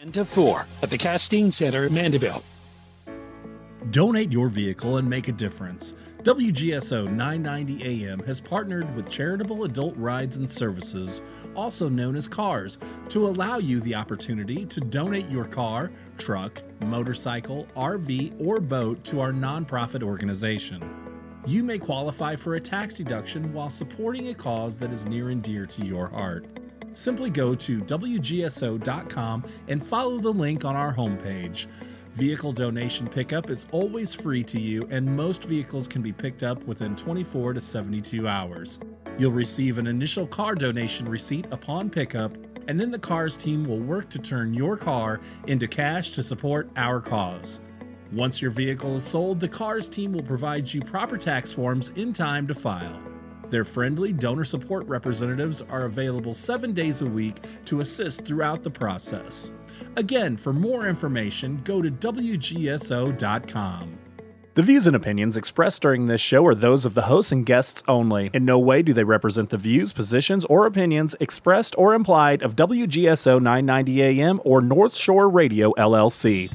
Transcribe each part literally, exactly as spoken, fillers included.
And to four at the Casting Center, Mandeville. Donate your vehicle and make a difference. W G S O nine ninety A M has partnered with Charitable Adult Rides and Services, also known as CARS, to allow you the opportunity to donate your car, truck, motorcycle, R V, or boat to our nonprofit organization. You may qualify for a tax deduction while supporting a cause that is near and dear to your heart. Simply go to W G S O dot com and follow the link on our homepage. Vehicle donation pickup is always free to you, and most vehicles can be picked up within twenty-four to seventy-two hours. You'll receive an initial car donation receipt upon pickup, and then the CARS team will work to turn your car into cash to support our cause. Once your vehicle is sold, the CARS team will provide you proper tax forms in time to file. Their friendly donor support representatives are available seven days a week to assist throughout the process. Again, for more information, go to W G S O dot com. The views and opinions expressed during this show are those of the hosts and guests only. In no way do they represent the views, positions, or opinions expressed or implied of W G S O nine ninety A M or North Shore Radio, L L C.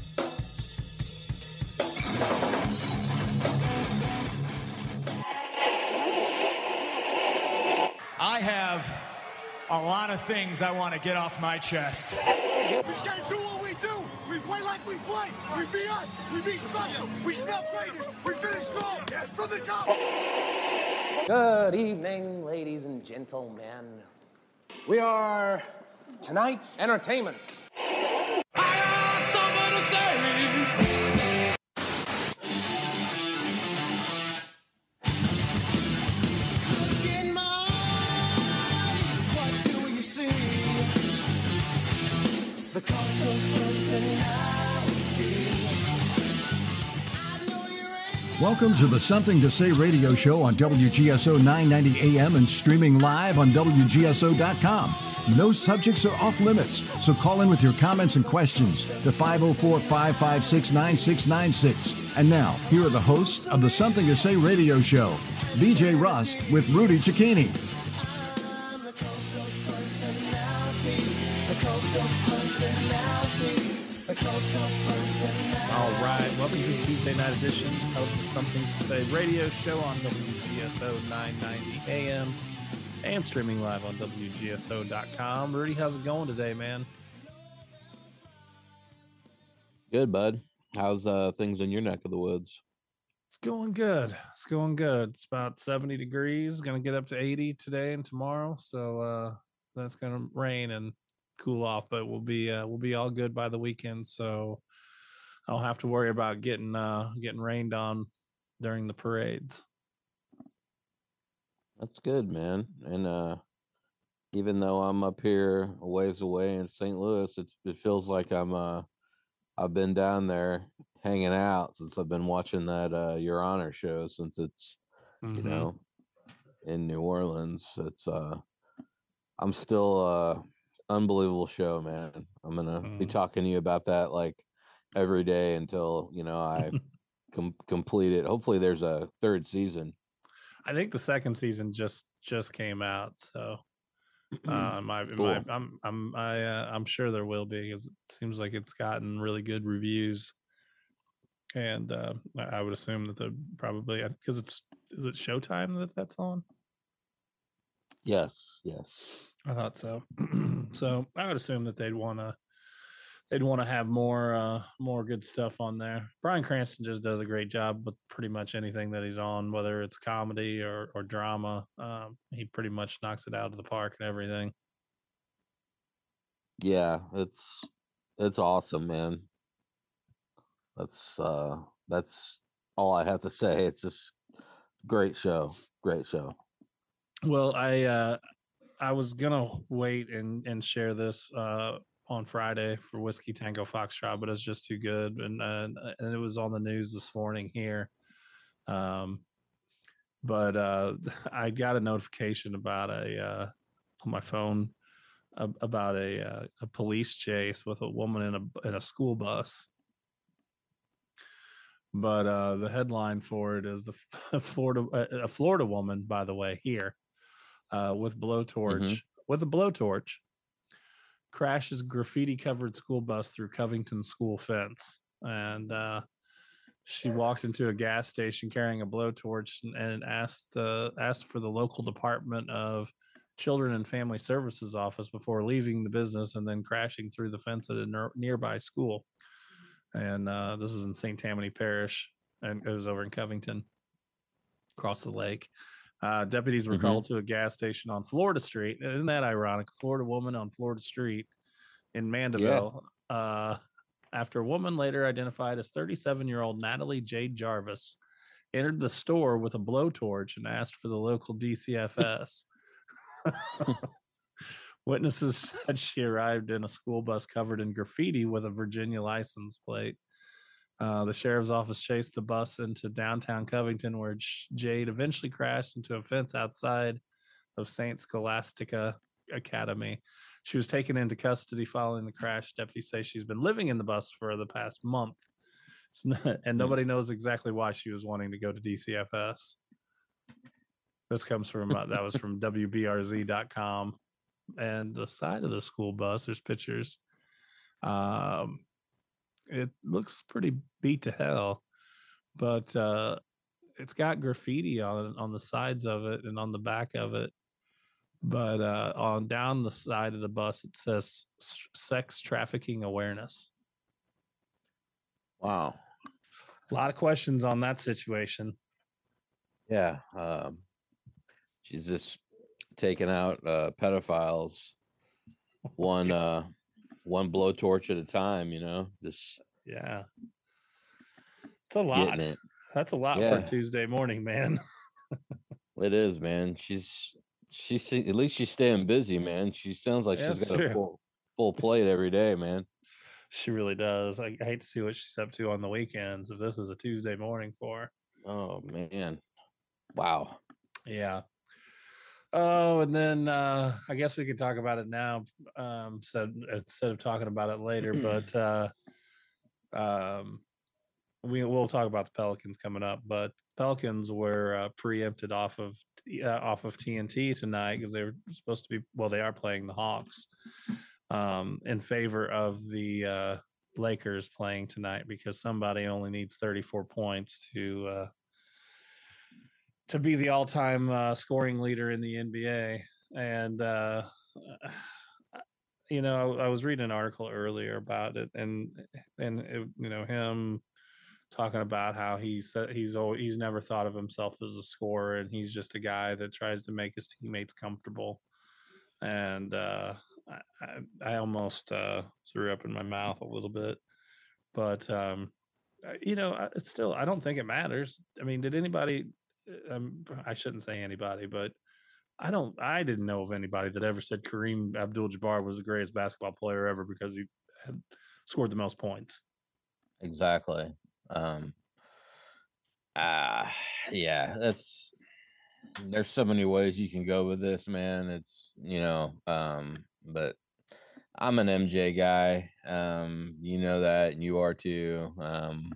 I have a lot of things I want to get off my chest. We just gotta do what we do. We play like we play. We be us. We be special. We smell greatness. We finish strong. Yes, from the top. Good evening, ladies and gentlemen. We are tonight's entertainment. I got something to say. The cult of personality. Welcome to the Something to Say radio show on W G S O nine ninety A M and streaming live on W G S O dot com. No subjects are off limits, so call in with your comments and questions to five oh four, five five six, nine six nine six. And now, here are the hosts of the Something to Say radio show, B J Rust with Rudy Cicchini. All right, welcome to the Tuesday night edition of the Something to Say radio show on W G S O nine ninety A M and streaming live on W G S O dot com. Rudy, how's it going today, man? Good, bud. How's uh, things in your neck of the woods? It's going good. It's going good. It's about seventy degrees. Going to get up to eighty today and tomorrow. So uh, that's going to rain and cool off, but we'll be uh, we'll be all good by the weekend. So I don't have to worry about getting uh, getting rained on during the parades. That's good, man. And uh, even though I'm up here a ways away in Saint Louis, it's, it feels like I'm uh, I've been down there hanging out since I've been watching that uh, Your Honor show since it's mm-hmm. you know in New Orleans. It's uh, I'm still uh, unbelievable show, man. I'm gonna mm. be talking to you about that like every day until you know I com- complete it. Hopefully, there's a third season. I think the second season just just came out, so uh, my, cool. my I'm I'm I uh, I'm sure there will be because it seems like it's gotten really good reviews, and uh, I would assume that the probably because it's is it Showtime that that's on. Yes, yes, I thought so. So I would assume that they'd want to they'd want to have more uh, more good stuff on there. Bryan Cranston just does a great job with pretty much anything that he's on, whether it's comedy or or drama. Um, he pretty much knocks it out of the park and everything. Yeah, it's it's awesome, man. That's uh, that's all I have to say. It's just great show, great show. Well, I uh, I was gonna wait and and share this uh, on Friday for Whiskey Tango Foxtrot, but it's just too good, and uh, and it was on the news this morning here. Um, but uh, I got a notification about a uh, on my phone about a uh, a police chase with a woman in a in a school bus. But uh, the headline for it is the Florida a Florida woman, by the way, here. Uh, with blowtorch, mm-hmm. with a blowtorch, crashes graffiti-covered school bus through Covington school fence. And uh, she walked into a gas station carrying a blowtorch and, and asked uh, asked for the local Department of Children and Family Services office before leaving the business and then crashing through the fence at a ner- nearby school. And uh, this was in Saint Tammany Parish, and it was over in Covington, across the lake. Uh, deputies were Mhm. called to a gas station on Florida Street. Isn't that ironic? A Florida woman on Florida Street in Mandeville. Uh, after a woman later identified as thirty-seven-year-old Natalie Jade Jarvis entered the store with a blowtorch and asked for the local D C F S. Witnesses said she arrived in a school bus covered in graffiti with a Virginia license plate. Uh, the sheriff's office chased the bus into downtown Covington, where Jade eventually crashed into a fence outside of Saint Scholastica Academy. She was taken into custody following the crash. Deputies say she's been living in the bus for the past month, not, and nobody knows exactly why she was wanting to go to D C F S. This comes from uh, that was from W B R Z dot com, and the side of the school bus. There's pictures. Um, it looks pretty beat to hell, but uh, it's got graffiti on on the sides of it and on the back of it. But uh, on down the side of the bus, it says sex trafficking awareness. Wow. A lot of questions on that situation. Yeah. Um, she's just taking out uh, pedophiles one uh, one blowtorch at a time, you know, just yeah. It's a lot. getting it. That's a lot Yeah. for Tuesday morning, man. It is, man. She's she's at least she's staying busy, man. She sounds like Yeah, she's that's got true. a full full plate every day, man. She really does. I, I hate to see what she's up to on the weekends if this is a Tuesday morning for her. Oh man. Wow. Yeah. Oh, and then uh, I guess we could talk about it now. Um, so instead of talking about it later, but uh, um, we will talk about the Pelicans coming up. But Pelicans were uh, preempted off of uh, off of T N T tonight because they were supposed to be. Well, they are playing the Hawks um, in favor of the uh, Lakers playing tonight because somebody only needs thirty-four points to. Uh, to be the all-time uh, scoring leader in the N B A. And, uh, you know, I, I was reading an article earlier about it and, and, it, you know, him talking about how he said he's always, he's never thought of himself as a scorer and he's just a guy that tries to make his teammates comfortable. And uh, I, I, I almost uh, threw up in my mouth a little bit, but, um, you know, it's still, I don't think it matters. I mean, did anybody, Um, I shouldn't say anybody, but I don't. I didn't know of anybody that ever said Kareem Abdul-Jabbar was the greatest basketball player ever because he had scored the most points. Exactly. Um. Ah, yeah. That's. There's so many ways you can go with this, man. It's you know. Um. But I'm an M J guy. Um. You know that, and you are too. Um.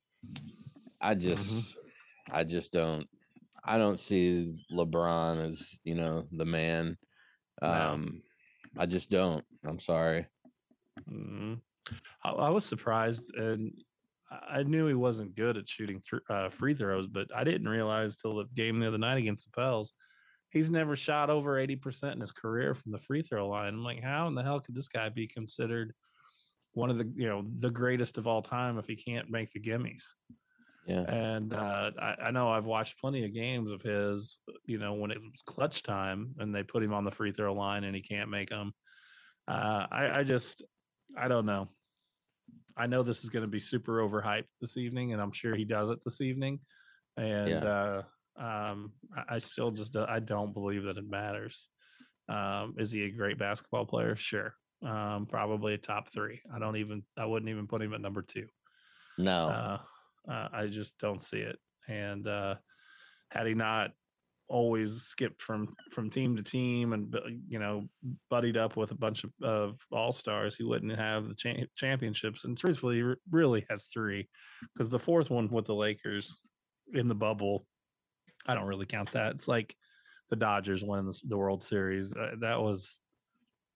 I just. Mm-hmm. I just don't. I don't see LeBron as, you know, the man. Um, no. I just don't. I'm sorry. Mm-hmm. I, I was surprised, and I knew he wasn't good at shooting th- uh, free throws, but I didn't realize till the game the other night against the Pels, he's never shot over eighty percent in his career from the free throw line. I'm like, how in the hell could this guy be considered one of the, you know, the greatest of all time if he can't make the gimmies? Yeah. And uh, I, I know I've watched plenty of games of his, you know, when it was clutch time and they put him on the free throw line and he can't make them. Uh, I, I just, I don't know. I know this is going to be super overhyped this evening, and I'm sure he does it this evening. And yeah. uh, um, I, I still just, I don't believe that it matters. Um, is he a great basketball player? Sure. Um, probably a top three. I don't even, I wouldn't even put him at number two. No. Uh, Uh, I just don't see it. And uh, had he not always skipped from from team to team and, you know, buddied up with a bunch of, of all-stars, he wouldn't have the cha- championships. And truthfully, he really has three, because the fourth one with the Lakers in the bubble, I don't really count that. It's like the Dodgers winning the, the World Series. Uh, that was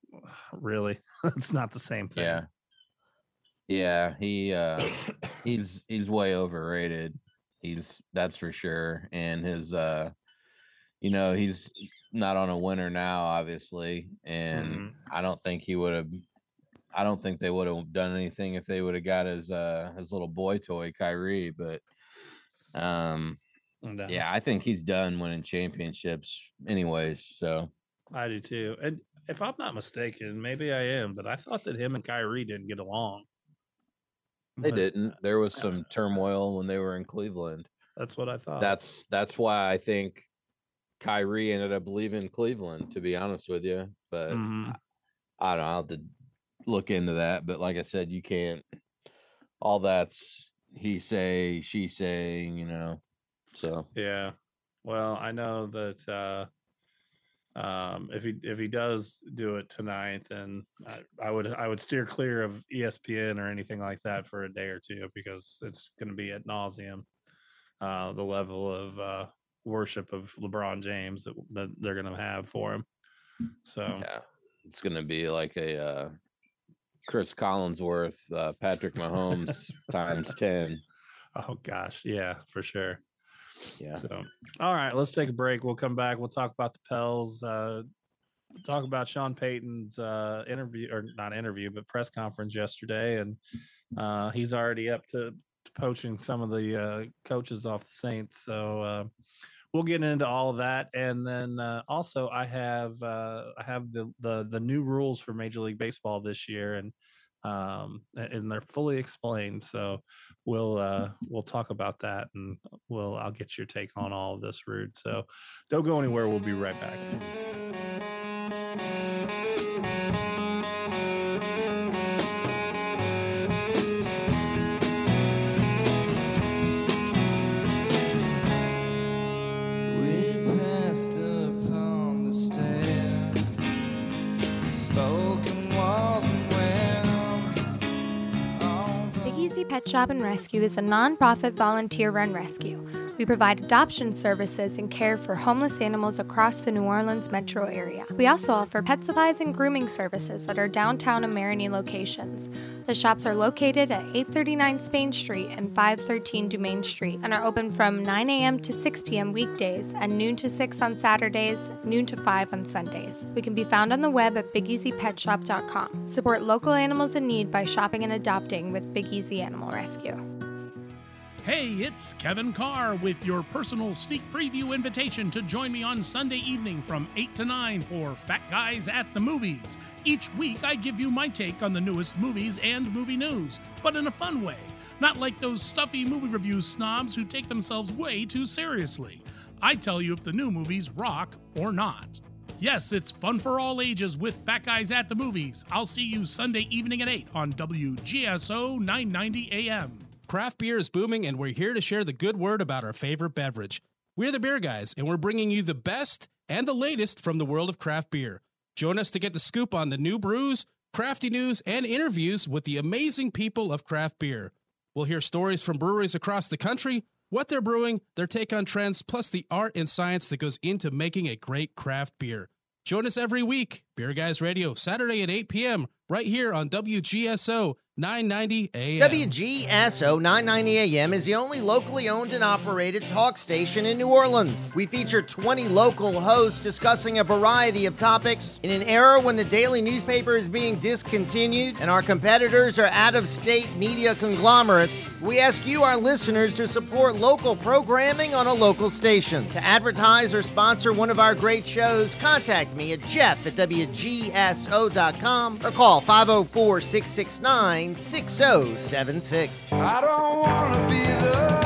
really, it's not the same thing. Yeah. Yeah, he uh he's he's way overrated. He's that's for sure. And his uh you know, he's not on a winner now, obviously, and Mhm. I don't think he would have I don't think they would have done anything if they would have got his uh his little boy toy, Kyrie, but um No. yeah, I think he's done winning championships anyways, so I do too. And if I'm not mistaken, maybe I am, but I thought that him and Kyrie didn't get along. they But didn't. There was uh, some turmoil when they were in Cleveland. that's what I thought. That's that's why I think Kyrie ended up leaving Cleveland, to be honest with you. But Mhm. I, I don't know. I'll have to look into that. But like I said, you can't. All that's he say, she say, you know. So Yeah. Well, I know that uh um if he if he does do it tonight, then I, I would I would steer clear of E S P N or anything like that for a day or two because it's going to be ad nauseum uh the level of uh worship of LeBron James that, that they're going to have for him. So yeah, it's gonna be like a uh, Chris Collinsworth, uh, Patrick Mahomes times ten. oh gosh, yeah, for sure. Yeah. So, all right, let's take a break. We'll come back. We'll talk about the Pels. Uh, talk about Sean Payton's uh, interview, or not interview, but press conference yesterday, and uh, he's already up to, to poaching some of the uh, coaches off the Saints. So uh, we'll get into all of that, and then uh, also I have uh, I have the, the the new rules for Major League Baseball this year, and um and they're fully explained, so we'll uh we'll talk about that, and we'll I'll get your take on all of this, Rude. So don't go anywhere, we'll be right back. We passed upon the stairs, spoken walls and when Big Easy Pet Shop and Rescue is a non-profit volunteer-run rescue. We provide adoption services and care for homeless animals across the New Orleans metro area. We also offer pet supplies and grooming services at our downtown and Marigny locations. The shops are located at eight thirty-nine Spain Street and five thirteen Dumaine Street and are open from nine a.m. to six p.m. weekdays and noon to six on Saturdays, noon to five on Sundays. We can be found on the web at big easy pet shop dot com. Support local animals in need by shopping and adopting with Big Easy Animal Rescue. Hey, it's Kevin Carr with your personal sneak preview invitation to join me on Sunday evening from eight to nine for Fat Guys at the Movies. Each week, I give you my take on the newest movies and movie news, but in a fun way. Not like those stuffy movie review snobs who take themselves way too seriously. I tell you if the new movies rock or not. Yes, it's fun for all ages with Fat Guys at the Movies. I'll see you Sunday evening at eight on W G S O nine ninety A M. Craft beer is booming, and we're here to share the good word about our favorite beverage. We're the Beer Guys, and we're bringing you the best and the latest from the world of craft beer. Join us to get the scoop on the new brews, crafty news, and interviews with the amazing people of craft beer. We'll hear stories from breweries across the country, what they're brewing, their take on trends, plus the art and science that goes into making a great craft beer. Join us every week, Beer Guys Radio, Saturday at eight p.m., right here on W G S O nine ninety A M. W G S O nine ninety A M is the only locally owned and operated talk station in New Orleans. We feature twenty local hosts discussing a variety of topics. In an era when the daily newspaper is being discontinued and our competitors are out-of-state media conglomerates, we ask you, our listeners, to support local programming on a local station. To advertise or sponsor one of our great shows, contact me at jeff at W G S O dot com or call five oh four, six six nine, six oh seven six. I don't want to be the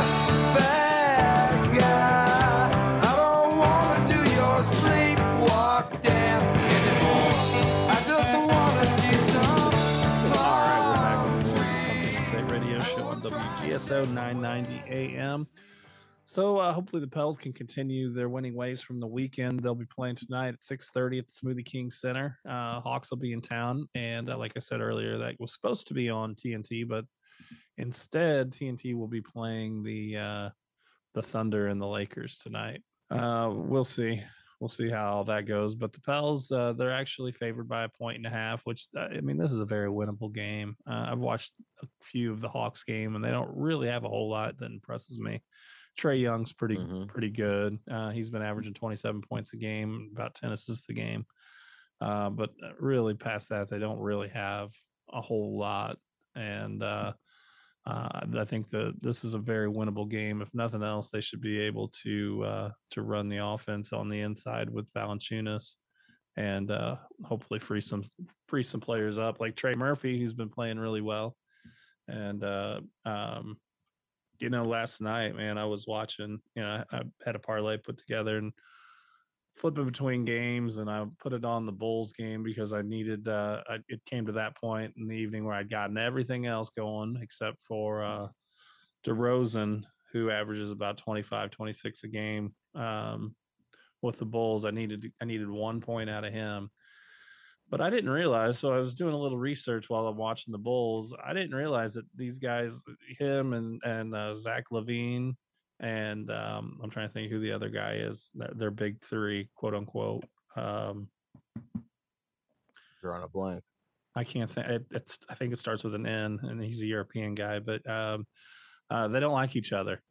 bad guy. I don't want to do your sleepwalk dance anymore. I just want to see some. All right, we're back on the Morning Something to Say radio show on W G S O nine ninety A M. So uh, hopefully the Pels can continue their winning ways from the weekend. They'll be playing tonight at six thirty at the Smoothie King Center. Uh, Hawks will be in town, and uh, like I said earlier, that was supposed to be on T N T, but instead T N T will be playing the uh, the Thunder and the Lakers tonight. Uh, we'll see. we'll see how that goes. But the Pels, uh, they're actually favored by a point and a half, which uh, I mean, this is a very winnable game. Uh, I've watched a few of the Hawks game, and they don't really have a whole lot that impresses me. Trey Young's pretty Mhm. pretty good. Uh, he's been averaging twenty-seven points a game, about ten assists a game. Uh, but really, past that, they don't really have a whole lot. And uh, uh, I think that this is a very winnable game. If nothing else, they should be able to uh, to run the offense on the inside with Valanciunas, and uh, hopefully free some free some players up, like Trey Murphy, who's been playing really well. And uh, um, you know, last night, man, I was watching. You know, I, I had a parlay put together and flipping between games, and I put it on the Bulls game because I needed. Uh, I, it came to that point in the evening where I'd gotten everything else going except for uh, DeRozan, who averages about twenty-five, twenty-six a game um, with the Bulls. I needed I needed one point out of him, but I didn't realize. So I was doing a little research while I'm watching the Bulls. I didn't realize that these guys, him and and uh, Zach LaVine. And um, I'm trying to think who the other guy is. They're, they're big three, quote unquote. Um, You're on a blank. I can't think. It, it's. I think it starts with an N, and he's a European guy. But um, uh, they don't like each other,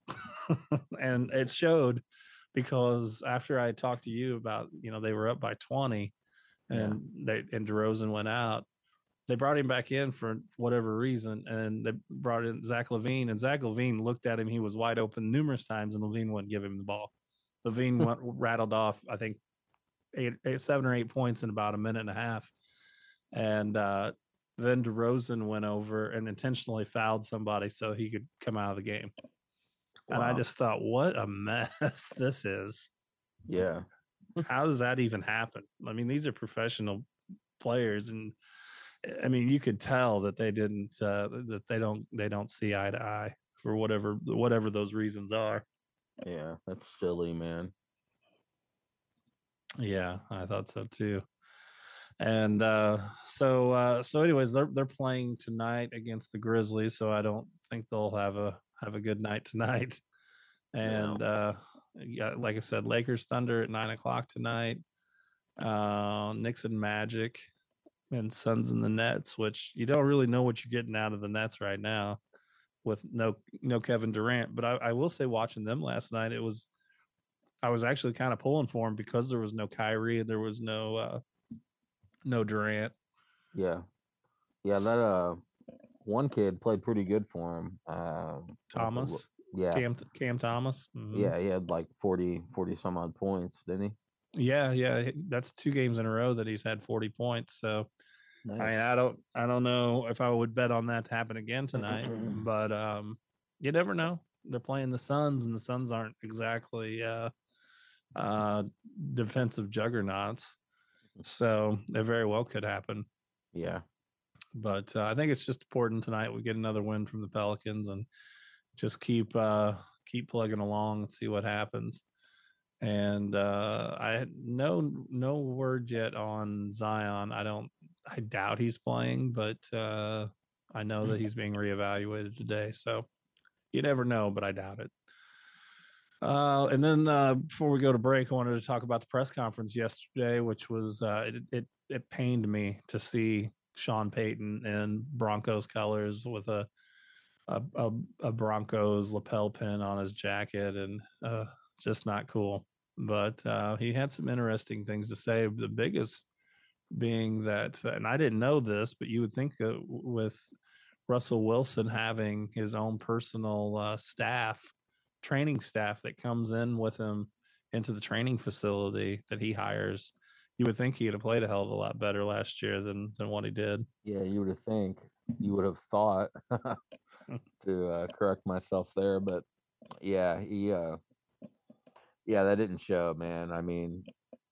and it showed because after I talked to you about, you know, they were up by twenty, and yeah. they and DeRozan went out. They brought him back in for whatever reason, and they brought in Zach LaVine, and Zach LaVine looked at him. He was wide open numerous times, and LaVine wouldn't give him the ball. LaVine went, rattled off, I think, eight, eight, seven or eight points in about a minute and a half. And uh, then DeRozan went over and intentionally fouled somebody so he could come out of the game. Wow. And I just thought, what a mess this is. Yeah. How does that even happen? I mean, these are professional players, and I mean, you could tell that they didn't, uh, that they don't, they don't see eye to eye for whatever, whatever those reasons are. Yeah, that's silly, man. Yeah, I thought so too. And uh, so, uh, so, anyways, they're they're playing tonight against the Grizzlies, so I don't think they'll have a have a good night tonight. And no. uh, yeah, like I said, Lakers Thunder at nine o'clock tonight. Uh, Knicks and Magic. And Suns and the Nets, which you don't really know what you're getting out of the Nets right now with no no Kevin Durant. But I, I will say, watching them last night, it was I was actually kind of pulling for them because there was no Kyrie and there was no uh, no Durant. Yeah, yeah. That uh, one kid played pretty good for him. Uh, Thomas. Yeah. Cam Cam Thomas. Mm-hmm. Yeah, he had like forty, forty some odd points, didn't he? Yeah, yeah, that's two games in a row that he's had forty points. So, nice. I mean, I don't, I don't know if I would bet on that to happen again tonight, but um, you never know. They're playing the Suns, and the Suns aren't exactly uh, uh, defensive juggernauts, so it very well could happen. Yeah, but uh, I think it's just important tonight we get another win from the Pelicans and just keep uh, keep plugging along and see what happens. And uh, I had no no word yet on Zion. I don't. I doubt he's playing, but uh, I know that he's being reevaluated today. So you never know, but I doubt it. Uh, and then uh, before we go to break, I wanted to talk about the press conference yesterday, which was uh, it, it it pained me to see Sean Payton in Broncos colors with a a, a, a Broncos lapel pin on his jacket, and uh, just not cool. But uh, he had some interesting things to say. The biggest being that, and I didn't know this, but you would think that with Russell Wilson having his own personal uh, staff, training staff that comes in with him into the training facility that he hires, you would think he'd have played a hell of a lot better last year than than what he did. Yeah, you would have think. You would have thought to uh, correct myself there, but yeah, he. Uh, Yeah, that didn't show, man. I mean,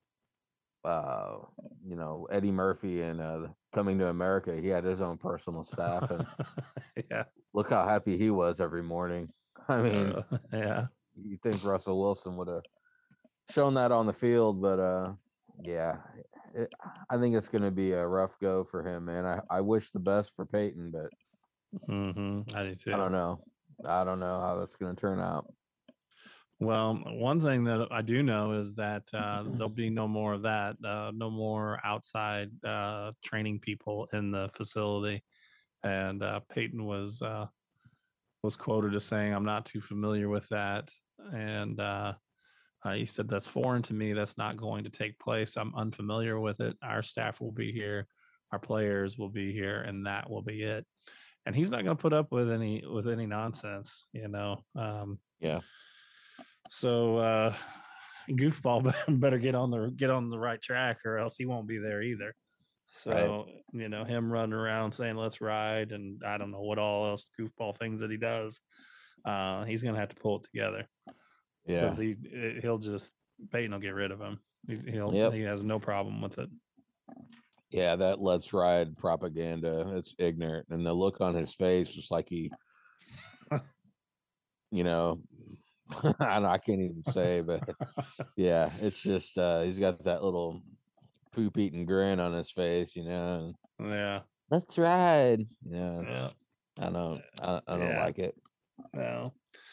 uh, you know, Eddie Murphy and uh, Coming to America, he had his own personal staff, and yeah, look how happy he was every morning. I mean, uh, yeah, you think Russell Wilson would have shown that on the field, but uh, yeah, it, I think it's going to be a rough go for him, man. I, I wish the best for Peyton, but mm-hmm. I do too. I don't know. I don't know how that's going to turn out. Well, one thing that I do know is that uh, there'll be no more of that. Uh, no more outside uh, training people in the facility. And uh, Peyton was uh, was quoted as saying, "I'm not too familiar with that." And uh, uh, he said, "That's foreign to me. That's not going to take place. I'm unfamiliar with it. Our staff will be here, our players will be here, and that will be it." And he's not going to put up with any with any nonsense, you know. Um, yeah. So uh, goofball better get on the get on the right track, or else he won't be there either. So right. you know, him running around saying "let's ride" and I don't know what all else goofball things that he does. Uh, he's going to have to pull it together. Yeah, because he he'll just Peyton will get rid of him. He's, he'll yep. he has no problem with it. Yeah, that "let's ride" propaganda, it's ignorant, and the look on his face was like he, you know. I don't know, I can't even say, but yeah, it's just uh he's got that little poop eating grin on his face, you know. And, yeah, let's ride. Yeah, yeah. I don't, I, I don't yeah. like it. No.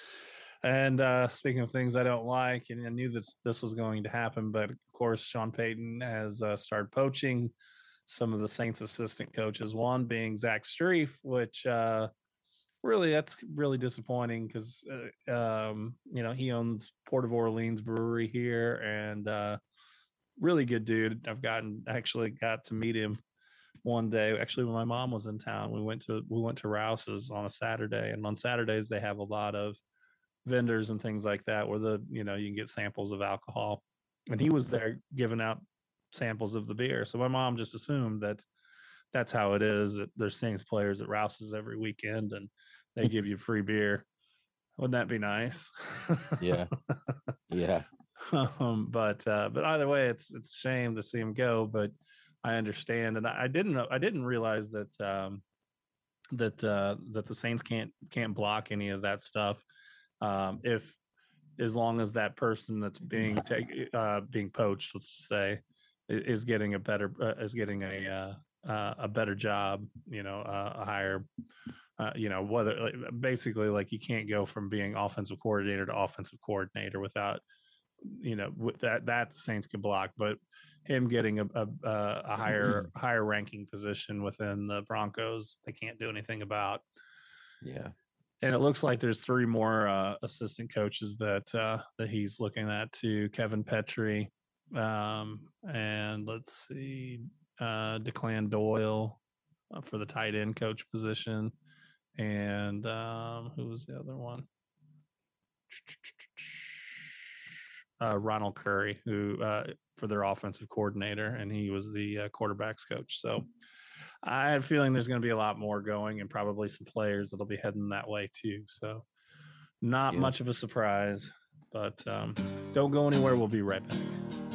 And uh speaking of things I don't like, and I knew that this was going to happen, but of course, Sean Payton has uh, started poaching some of the Saints assistant coaches. One being Zach Strief, which. uh Really, that's really disappointing because, uh, um, you know, he owns Port of Orleans Brewery here, and uh, really good dude. I've gotten actually got to meet him one day. Actually, when my mom was in town, we went to we went to Rouse's on a Saturday, and on Saturdays they have a lot of vendors and things like that where the you know you can get samples of alcohol, and he was there giving out samples of the beer. So my mom just assumed that that's how it is. That there's Saints players at Rouse's every weekend, and they give you free beer. Wouldn't that be nice? Yeah, yeah. um, but uh, but either way, it's it's a shame to see him go. But I understand, and I, I didn't know I didn't realize that um, that uh, that the Saints can't can't block any of that stuff um, if as long as that person that's being take, uh, being poached, let's just say, is getting a better uh, is getting a uh, uh, a better job, you know, uh, a higher. Uh, you know, whether like, basically like you can't go from being offensive coordinator to offensive coordinator without, you know, with that, that the Saints can block, but him getting a, a, a higher, mm-hmm. higher ranking position within the Broncos, they can't do anything about. Yeah. And it looks like there's three more uh, assistant coaches that, uh, that he's looking at too. Kevin Petrie, um, and let's see, uh, Declan Doyle uh, for the tight end coach position. And um, who was the other one? Uh, Ronald Curry, who uh, for their offensive coordinator, and he was the uh, quarterbacks coach. So I have a feeling there's going to be a lot more going, and probably some players that'll be heading that way too. So not yeah. much of a surprise, but um, don't go anywhere. We'll be right back.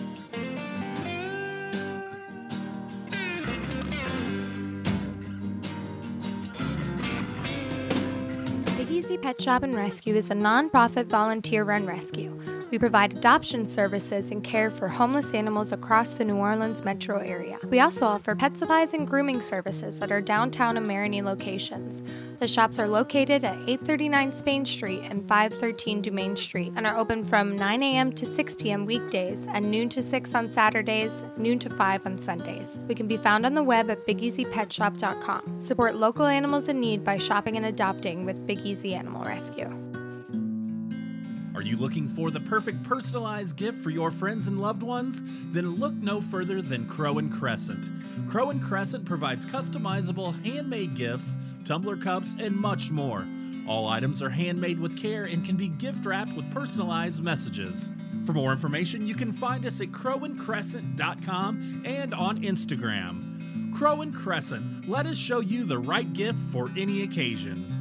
Big Easy Pet Shop and Rescue is a nonprofit volunteer-run rescue. We provide adoption services and care for homeless animals across the New Orleans metro area. We also offer pet supplies and grooming services at our downtown and Marigny locations. The shops are located at eight thirty-nine Spain Street and five thirteen Dumaine Street and are open from nine a.m. to six p.m. weekdays and noon to six on Saturdays, noon to five on Sundays. We can be found on the web at big easy pet shop dot com. Support local animals in need by shopping and adopting with Big Easy Animal Rescue. Are you looking for the perfect personalized gift for your friends and loved ones? Then look no further than Crow and Crescent. Crow and Crescent provides customizable handmade gifts, tumbler cups, and much more. All items are handmade with care and can be gift wrapped with personalized messages. For more information, you can find us at crow and crescent dot com and on Instagram. Crow and Crescent, let us show you the right gift for any occasion.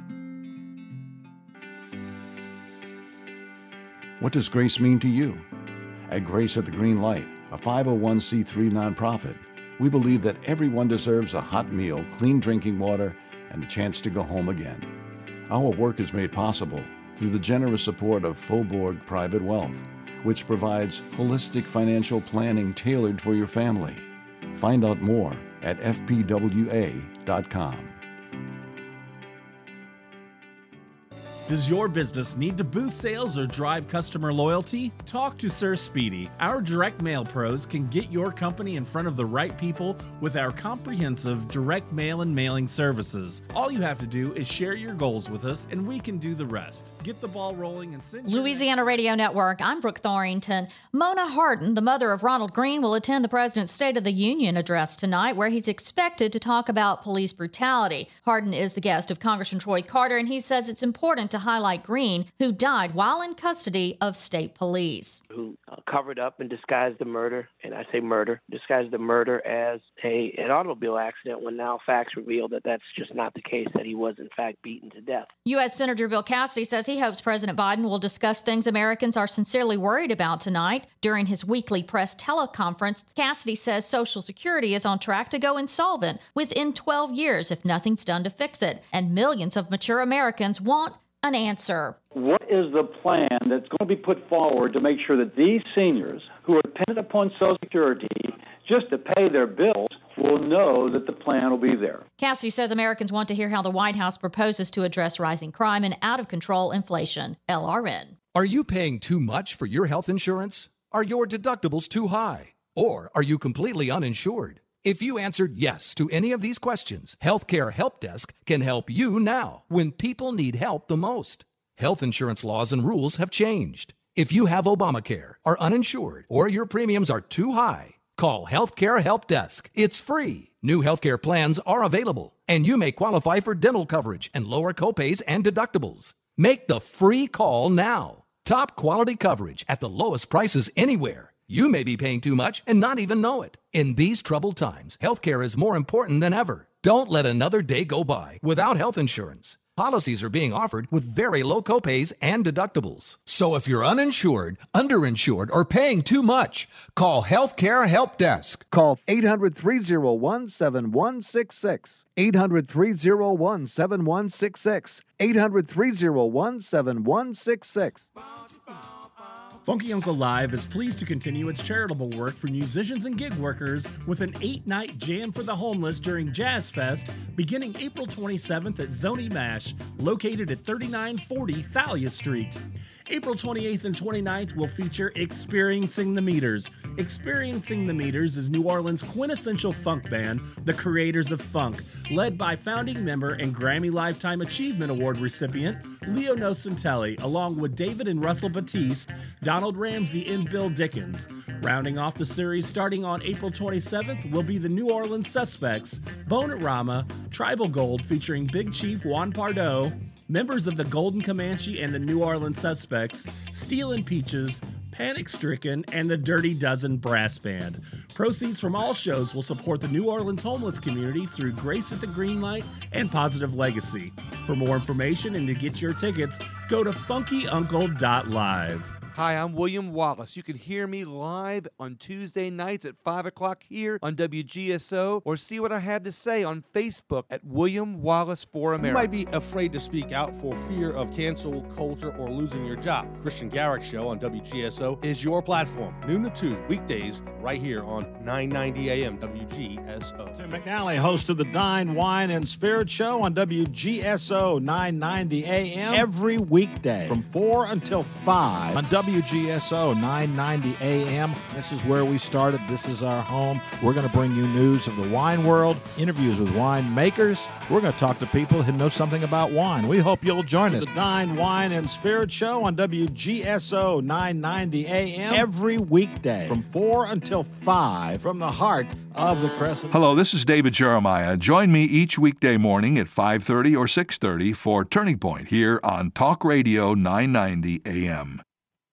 What does Grace mean to you? At Grace at the Green Light, a five oh one c three nonprofit, we believe that everyone deserves a hot meal, clean drinking water, and the chance to go home again. Our work is made possible through the generous support of Faubourg Private Wealth, which provides holistic financial planning tailored for your family. Find out more at f p w a dot com. Does your business need to boost sales or drive customer loyalty? Talk to Sir Speedy. Our direct mail pros can get your company in front of the right people with our comprehensive direct mail and mailing services. All you have to do is share your goals with us and we can do the rest. Get the ball rolling and send your Louisiana Radio Network, I'm Brooke Thorington. Mona Hardin, the mother of Ronald Green, will attend the President's State of the Union address tonight, where he's expected to talk about police brutality. Hardin is the guest of Congressman Troy Carter, and he says it's important to highlight Green, who died while in custody of state police. Who uh, covered up and disguised the murder, and I say murder, disguised the murder as a an automobile accident, when now facts reveal that that's just not the case, that he was in fact beaten to death. U S Senator Bill Cassidy says he hopes President Biden will discuss things Americans are sincerely worried about tonight. During his weekly press teleconference, Cassidy says Social Security is on track to go insolvent within twelve years if nothing's done to fix it, and millions of mature Americans want an answer. What is the plan that's going to be put forward to make sure that these seniors who are dependent upon Social Security just to pay their bills will know that the plan will be there? Cassidy says Americans want to hear how the White House proposes to address rising crime and out-of-control inflation. L R N. Are you paying too much for your health insurance? Are your deductibles too high? Or are you completely uninsured? If you answered yes to any of these questions, Healthcare Help Desk can help you now when people need help the most. Health insurance laws and rules have changed. If you have Obamacare, are uninsured, or your premiums are too high, call Healthcare Help Desk. It's free. New healthcare plans are available, and you may qualify for dental coverage and lower copays and deductibles. Make the free call now. Top quality coverage at the lowest prices anywhere. You may be paying too much and not even know it. In these troubled times, healthcare is more important than ever. Don't let another day go by without health insurance. Policies are being offered with very low copays and deductibles. So if you're uninsured, underinsured, or paying too much, call Healthcare Help Desk. Call eight hundred, three oh one, seven one six six. eight hundred, three oh one, seven one six six. eight hundred, three oh one, seven one six six. Funky Uncle Live is pleased to continue its charitable work for musicians and gig workers with an eight-night jam for the homeless during Jazz Fest beginning April twenty-seventh at Zony Mash, located at thirty-nine forty Thalia Street. April twenty-eighth and twenty-ninth will feature Experiencing the Meters. Experiencing the Meters is New Orleans' quintessential funk band, the Creators of Funk, led by founding member and Grammy Lifetime Achievement Award recipient Leo Nocentelli, along with David and Russell Batiste, Donald Ramsey, and Bill Dickens. Rounding off the series starting on April twenty-seventh will be the New Orleans Suspects, Bonerama, Tribal Gold featuring Big Chief Juan Pardo, members of the Golden Comanche and the New Orleans Suspects, Steel and Peaches, Panic Stricken, and the Dirty Dozen Brass Band. Proceeds from all shows will support the New Orleans homeless community through Grace at the Greenlight and Positive Legacy. For more information and to get your tickets, go to funky uncle dot live. Hi, I'm William Wallace. You can hear me live on Tuesday nights at five o'clock here on W G S O, or see what I have to say on Facebook at William Wallace for America. You might be afraid to speak out for fear of cancel culture or losing your job. Christian Garrick Show on W G S O is your platform. Noon to two, weekdays, right here on nine ninety A M W G S O. Tim McNally, host of the Dine, Wine, and Spirit Show on W G S O nine ninety A M. Every weekday from four until five on W G S O nine ninety A M. This is where we started. This is our home. We're going to bring you news of the wine world, interviews with wine makers. We're going to talk to people who know something about wine. We hope you'll join us. The Dine, Wine, and Spirit Show on W G S O nine ninety A M. Every weekday from four until five from the heart of the Crescent. Hello, this is David Jeremiah. Join me each weekday morning at five thirty or six thirty for Turning Point here on Talk Radio nine ninety A M.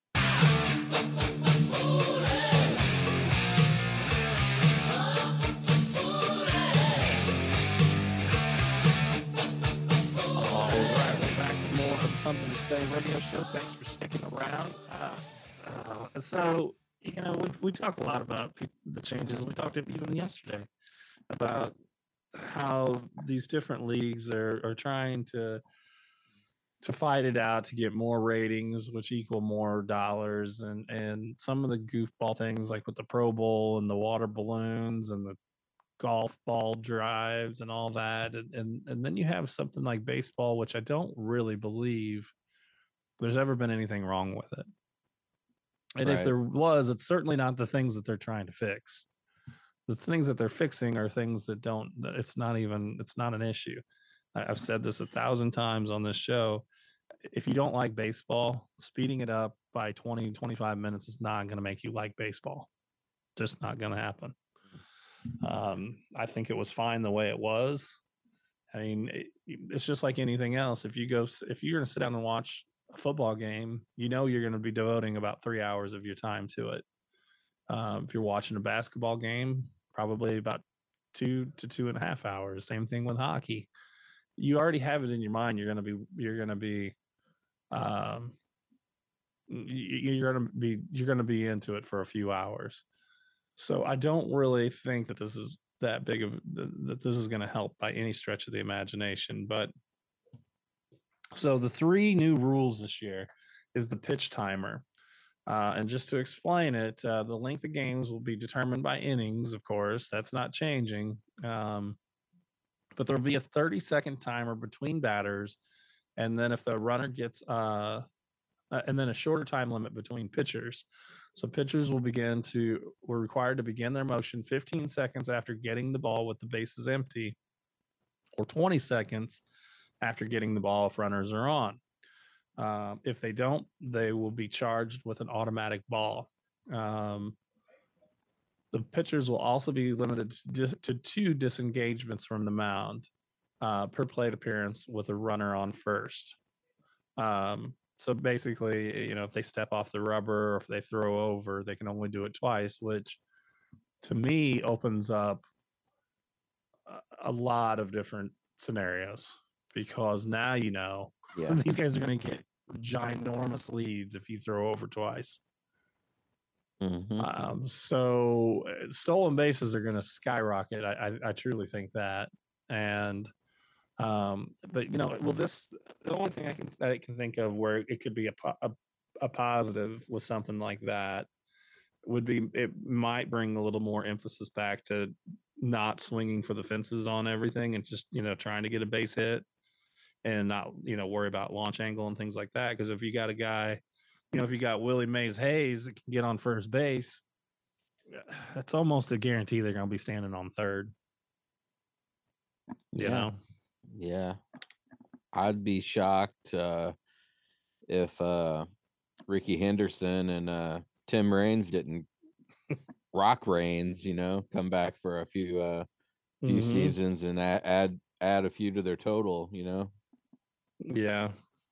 Something to Say radio show. Thanks for sticking around. Uh, uh, so, you know, we, we talk a lot about pe- the changes. We talked even yesterday about how these different leagues are, are trying to to fight it out to get more ratings, which equal more dollars, and and some of the goofball things like with the Pro Bowl and the water balloons and the golf ball drives and all that. And, and, and then you have something like baseball, which I don't really believe there's ever been anything wrong with it. And if Right. there was, it's certainly not the things that they're trying to fix. The things that they're fixing are things that don't, it's not even, it's not an issue. I- I've said this a thousand times on this show. If you don't like baseball, speeding it up by twenty, twenty-five minutes is not going to make you like baseball. Just not going to happen. Um, I think it was fine the way it was. I mean, it, it's just like anything else. If you go, s- if you're going to sit down and watch a football game, you know you're going to be devoting about three hours of your time to it. Um, if you're watching a basketball game, probably about two to two and a half hours. Same thing with hockey. You already have it in your mind. You're going to be, you're going to be, um, y- you're going to be, you're going to be into it for a few hours. So I don't really think that this is that big of that this is going to help by any stretch of the imagination. But so the three new rules this year is the pitch timer. Uh, and just to explain it, uh, the length of games will be determined by innings, of course. That's not changing. Um, but there'll be a thirty second timer between batters. And then if the runner gets, uh, uh, and then a shorter time limit between pitchers. So pitchers will begin to, were required to begin their motion fifteen seconds after getting the ball with the bases empty, or twenty seconds after getting the ball if runners are on. Um, if they don't, they will be charged with an automatic ball. Um, the pitchers will also be limited to, dis- to two disengagements from the mound uh, per plate appearance with a runner on first. Um, so basically, you know, if they step off the rubber or if they throw over, they can only do it twice, which to me opens up a, a lot of different scenarios, because now you know Yeah. these guys are going to get ginormous leads if you throw over twice. Mhm. Um, so uh, stolen bases are going to skyrocket. I, I, I truly think that. And, um, but you know, well, this, the only thing I can, I can think of where it could be a, po- a, a positive with something like that would be, it might bring a little more emphasis back to not swinging for the fences on everything and just, you know, trying to get a base hit and not, you know, worry about launch angle and things like that. Because if you got a guy, you know, if you got Willie Mays Hayes that can get on first base, it's almost a guarantee they're going to be standing on third. You Yeah. know, Yeah. I'd be shocked uh, if uh, Ricky Henderson and uh, Tim Raines didn't rock Raines, you know, come back for a few uh, few Mhm. seasons and add, add add a few to their total, you know. yeah.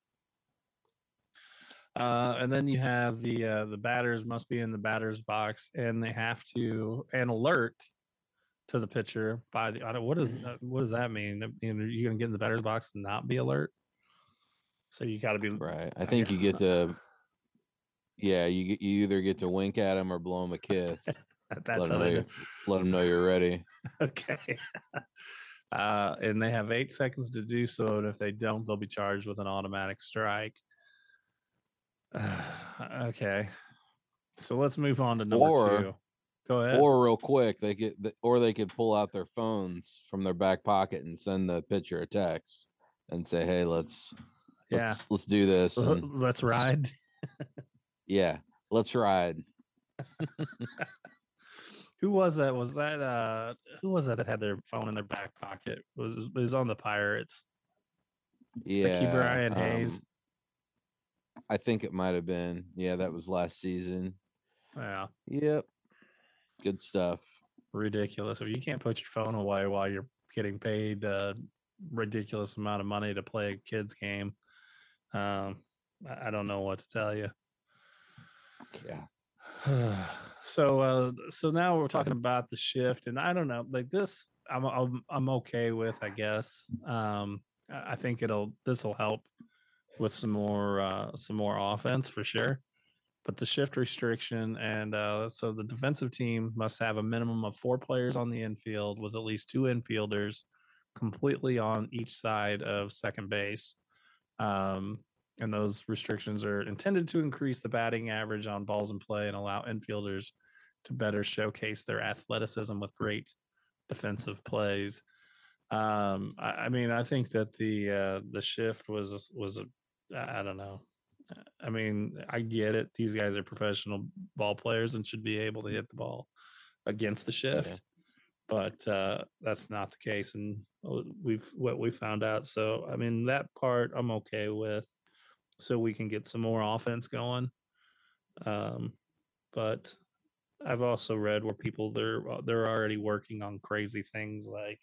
Uh, and then you have the uh, the batters must be in the batter's box, and they have to an alert to the pitcher by the. I don't, what does that, what does that mean? You know, you're gonna get in the batter's box and not be alert. So you got to be right. I think you get to, yeah, you get you either get to wink at him or blow him a kiss. That's let how him know they you do. let him know you're ready. Okay. Uh, and they have eight seconds to do so, and if they don't, they'll be charged with an automatic strike. Okay, so let's move on to number Or two. Go ahead. Or real quick, they get the, or they could pull out their phones from their back pocket and send the pitcher a text and say, "Hey, let's Yeah. let's let's do this. L- And let's ride." yeah, let's ride." Who was that? Was that uh who was that that had their phone in their back pocket? It was it was on the Pirates? Yeah, Key Brian Hayes. um, I think it might have been. Yeah, that was last season. Yeah. Yep. Good stuff. Ridiculous. If you can't put your phone away while you're getting paid a ridiculous amount of money to play a kid's game, um, I I don't know what to tell you. Yeah. so uh so now we're talking about the shift, and I don't know, like this I'm I'm, I'm okay with, I guess. um I I think it'll this will help with some more uh some more offense for sure, but the shift restriction, and uh so the defensive team must have a minimum of four players on the infield with at least two infielders completely on each side of second base. um and those restrictions are intended to increase the batting average on balls in play and allow infielders to better showcase their athleticism with great defensive plays. Um, I, I mean, I think that the uh, the shift was was a, I don't know. I mean, I get it. These guys are professional ball players and should be able to hit the ball against the shift, yeah. but uh, that's not the case. And we've what we found out. So, I mean, that part I'm okay with. So we can get some more offense going. Um, but I've also read where people they're they're already working on crazy things like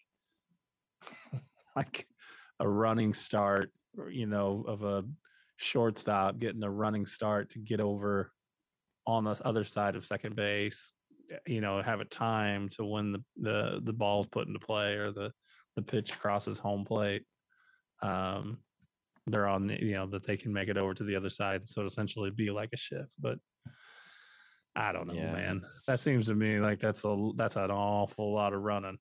like a running start, you know, of a shortstop getting a running start to get over on the other side of second base, you know, have a time to when the the the ball's put into play or the the pitch crosses home plate. Um, they're on, you know, that they can make it over to the other side, so essentially be like a shift. But I don't know, yeah. man. That seems to me like that's a that's an awful lot of running.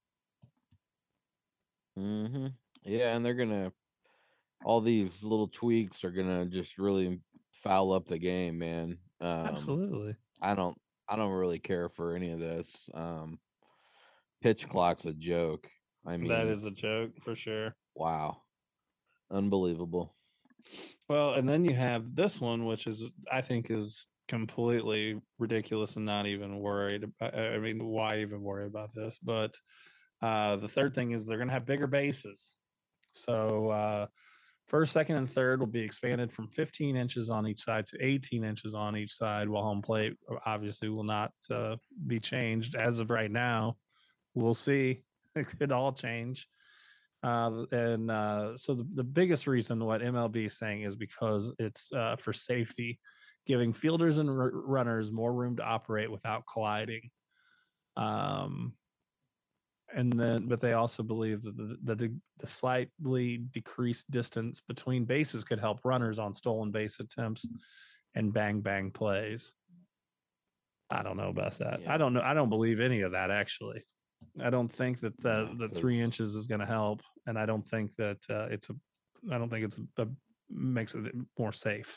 Mm-hmm. Yeah, and they're gonna. All these little tweaks are gonna just really foul up the game, man. Um, Absolutely. I don't. I don't really care for any of this. Um, pitch clock's a joke. I mean, that is a joke for sure. Wow, unbelievable. Well, and then you have this one, which is I think is completely ridiculous and not even worried. I mean, why even worry about this? But uh, the third thing is they're gonna have bigger bases. So. Uh, First, second, and third will be expanded from fifteen inches on each side to eighteen inches on each side, while home plate obviously will not uh, be changed. As of right now, we'll see. It could all change. Uh, and uh, so the, the biggest reason what M L B is saying is because it's uh, for safety, giving fielders and r- runners more room to operate without colliding. Um, And then, but they also believe that the, the the slightly decreased distance between bases could help runners on stolen base attempts and bang bang plays. I don't know about that. Yeah. I don't know. I don't believe any of that actually. I don't think that the yeah, the three inches is going to help, and I don't think that uh, it's a. I don't think it's a, a makes it more safe.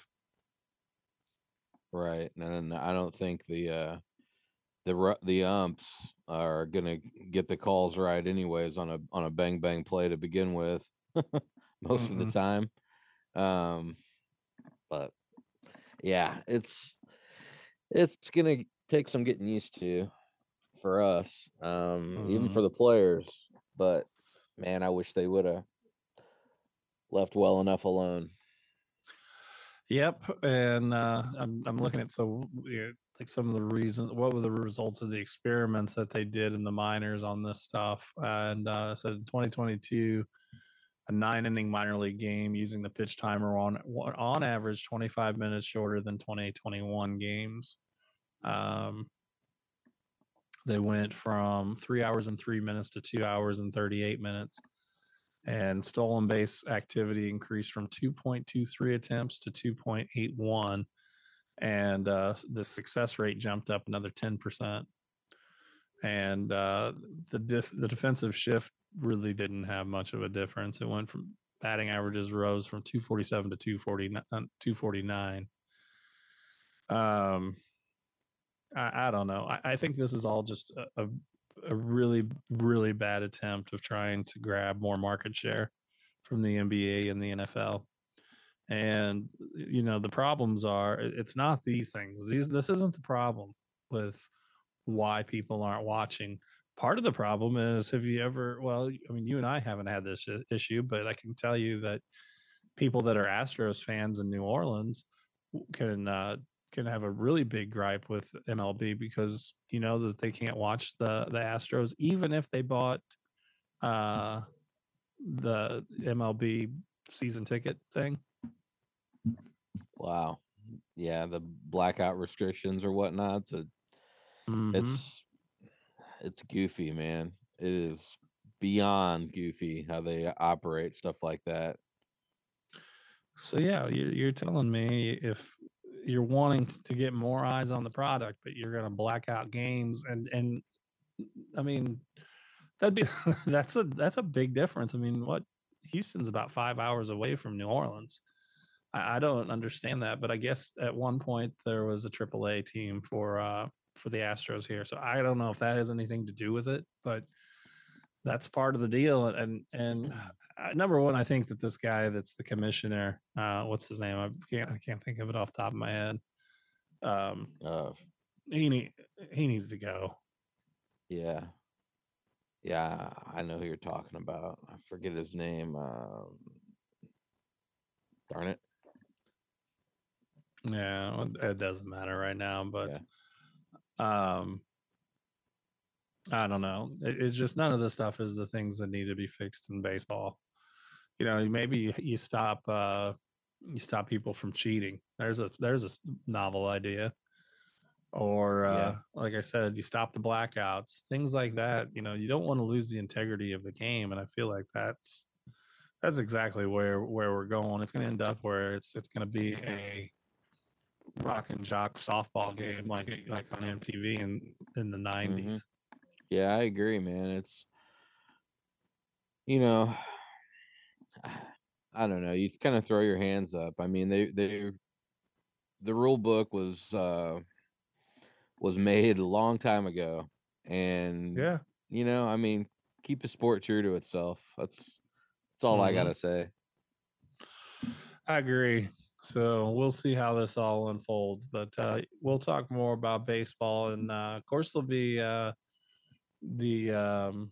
Right, and I don't think the. Uh... The the umps are gonna get the calls right anyways on a on a bang bang play to begin with, most mm-hmm. of the time. Um, but yeah, it's it's gonna take some getting used to for us, um, mm-hmm. even for the players. But man, I wish they would have left well enough alone. Yep, and uh, I'm I'm looking at so. You know, like some of the reasons, what were the results of the experiments that they did in the minors on this stuff? And uh, so in twenty twenty-two, a nine inning minor league game using the pitch timer on on average twenty-five minutes shorter than twenty twenty-one games. Um, they went from three hours and three minutes to two hours and thirty-eight minutes. And stolen base activity increased from two point two three attempts to two point eight one. And uh, the success rate jumped up another ten percent. And uh, the def- the defensive shift really didn't have much of a difference. It went from batting averages rose from two forty-seven to two forty-nine. Um, I, I don't know. I, I think this is all just a, a, a really, really bad attempt of trying to grab more market share from the N B A and the N F L. And, you know, the problems are, it's not these things. These, this isn't the problem with why people aren't watching. Part of the problem is, have you ever, well, I mean, you and I haven't had this issue, but I can tell you that people that are Astros fans in New Orleans can, uh, can have a really big gripe with M L B because, you know, that they can't watch the, the Astros, even if they bought uh, the M L B season ticket thing. Wow. Yeah, the blackout restrictions or whatnot. It's a, mm-hmm. it's it's goofy, man. It is beyond goofy how they operate stuff like that. So yeah, you're, you're telling me if you're wanting to get more eyes on the product, but you're going to black out games, and and I mean that'd be that's a that's a big difference. I mean, what Houston's about five hours away from New Orleans. I don't understand that, but I guess at one point there was a triple A team for uh, for the Astros here, so I don't know if that has anything to do with it. But that's part of the deal. And and uh, number one, I think that this guy that's the commissioner, uh, what's his name? I can't I can't think of it off the top of my head. Um, uh, he need, he needs to go. Yeah. Yeah, I know who you're talking about. I forget his name. Um, darn it. Yeah, it doesn't matter right now, but yeah. um, I don't know. It, it's just none of this stuff is the things that need to be fixed in baseball. You know, maybe you, you stop uh, you stop people from cheating. There's a there's a novel idea. Or uh, yeah. like I said, you stop the blackouts, things like that. You know, you don't want to lose the integrity of the game, and I feel like that's that's exactly where where we're going. It's going to end up where it's it's going to be a rock and jock softball game like like on M T V in in the nineties. Mm-hmm. Yeah, I agree, man. It's, you know, I don't know. You kind of throw your hands up. I mean, they they the rule book was uh, was made a long time ago, and yeah, you know, I mean, keep the sport true to itself. That's that's all mm-hmm. I gotta say. I agree. So we'll see how this all unfolds, but uh, we'll talk more about baseball, and uh, of course there'll be uh, the um,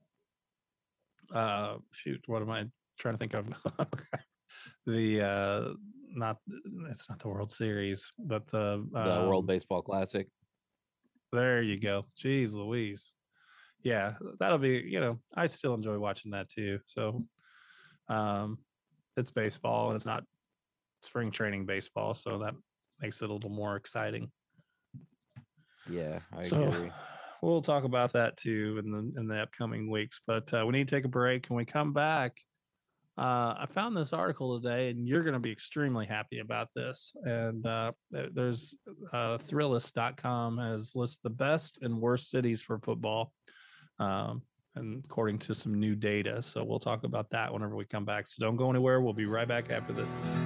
uh, shoot. What am I trying to think of? the uh, not it's not the World Series, but the um, the World Baseball Classic. There you go. Jeez Louise. Yeah, that'll be. You know, I still enjoy watching that too. So, um, it's baseball, and it's not spring training baseball, so that makes it a little more exciting. Yeah, I so, agree. We'll talk about that too in the in the upcoming weeks, but uh, we need to take a break. When we come back, uh, I found this article today, and you're going to be extremely happy about this. And uh, there's uh, Thrillist dot com has listed the best and worst cities for football, um, and according to some new data. So we'll talk about that whenever we come back. So don't go anywhere. We'll be right back after this.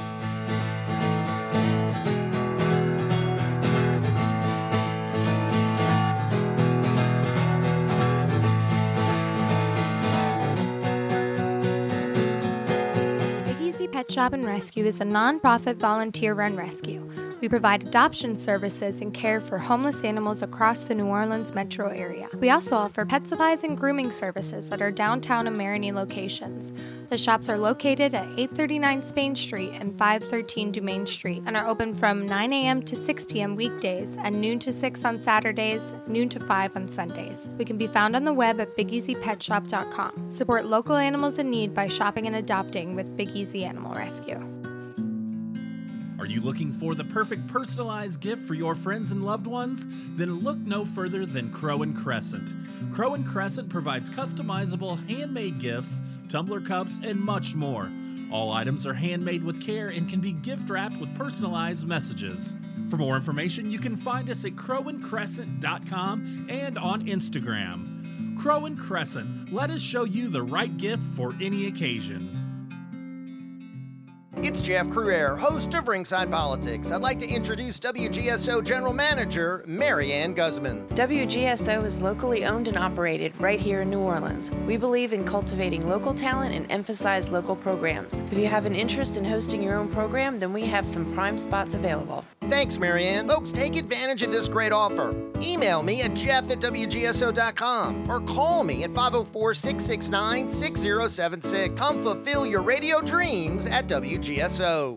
Pet Shop and Rescue is a non-profit volunteer-run rescue. We provide adoption services and care for homeless animals across the New Orleans metro area. We also offer pet supplies and grooming services at our downtown and Marigny locations. The shops are located at eight thirty-nine Spain Street and five thirteen Dumaine Street and are open from nine a.m. to six p.m. weekdays and noon to six on Saturdays, noon to five on Sundays. We can be found on the web at big easy pet shop dot com. Support local animals in need by shopping and adopting with Big Easy Animal Rescue. Are you looking for the perfect personalized gift for your friends and loved ones? Then look no further than Crow and Crescent. Crow and Crescent provides customizable handmade gifts, tumbler cups, and much more. All items are handmade with care and can be gift wrapped with personalized messages. For more information, you can find us at crow and crescent dot com and on Instagram. Crow and Crescent, let us show you the right gift for any occasion. It's Jeff Cruere, host of Ringside Politics. I'd like to introduce W G S O General Manager, Marianne Guzman. W G S O is locally owned and operated right here in New Orleans. We believe in cultivating local talent and emphasize local programs. If you have an interest in hosting your own program, then we have some prime spots available. Thanks, Marianne. Folks, take advantage of this great offer. Email me at jeff at w g s o dot com or call me at five oh four, six six nine, six oh seven six. Come fulfill your radio dreams at W G S O.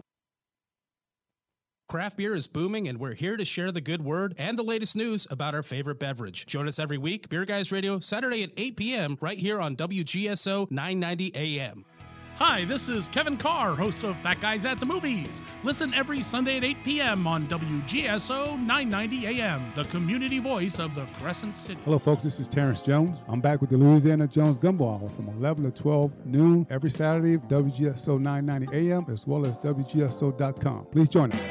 Craft beer is booming, and we're here to share the good word and the latest news about our favorite beverage. Join us every week, Beer Guys Radio, Saturday at eight p.m. right here on W G S O nine ninety A M. Hi, this is Kevin Carr, host of Fat Guys at the Movies. Listen every Sunday at eight p.m. on W G S O nine ninety A M, the community voice of the Crescent City. Hello, folks. This is Terrence Jones. I'm back with the Louisiana Jones Gumbo Hour from eleven to twelve noon every Saturday, W G S O nine ninety A M, as well as W G S O dot com. Please join us.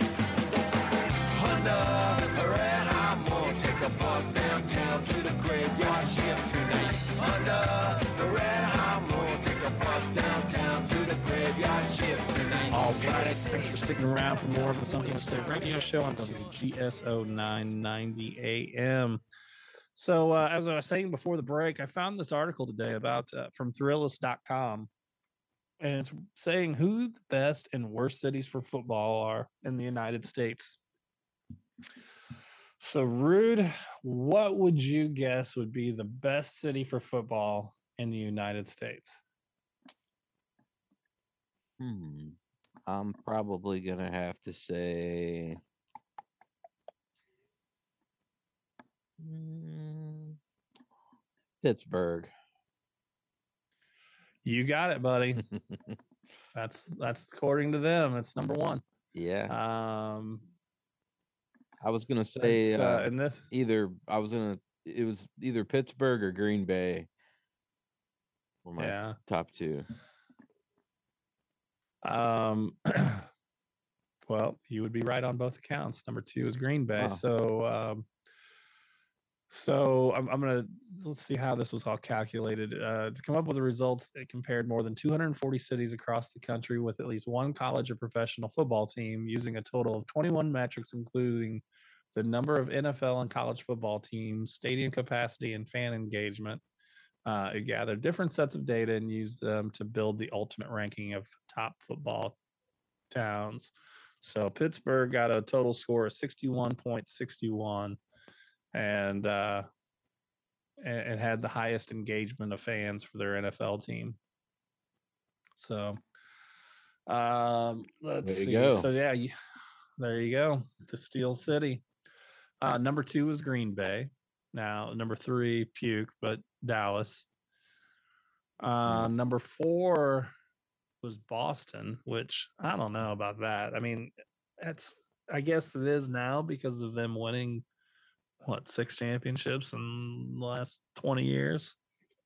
Thanks for sticking around for more of the Something to Say radio show on W G S O nine ninety A M. So uh, as I was saying before the break, I found this article today about uh, from Thrillist dot com, and it's saying who the best and worst cities for football are in the United States. So, Rude, what would you guess would be the best city for football in the United States? Hmm. I'm probably gonna have to say mm, Pittsburgh. You got it, buddy. that's that's according to them. That's number one. Yeah. Um, I was gonna say It's, uh, uh, in this- either I was gonna it was either Pittsburgh or Green Bay were my Yeah. top two. Um, well, you would be right on both accounts. Number two is Green Bay. Wow. So, um, so I'm, I'm gonna let's see how this was all calculated. Uh, to come up with the results, it compared more than two hundred forty cities across the country with at least one college or professional football team, using a total of twenty-one metrics, including the number of N F L and college football teams, stadium capacity, and fan engagement. Uh, it gathered different sets of data and used them to build the ultimate ranking of top football towns. So Pittsburgh got a total score of sixty-one point six one, and uh, and, and had the highest engagement of fans for their N F L team. So um, let's There you see. go. So yeah, you, there you go. The Steel City. Uh, number two is Green Bay. Now number three, Puke, but Dallas. Uh, number four was Boston, which I don't know about that. I mean, that's I guess it is now because of them winning what six championships in the last twenty years.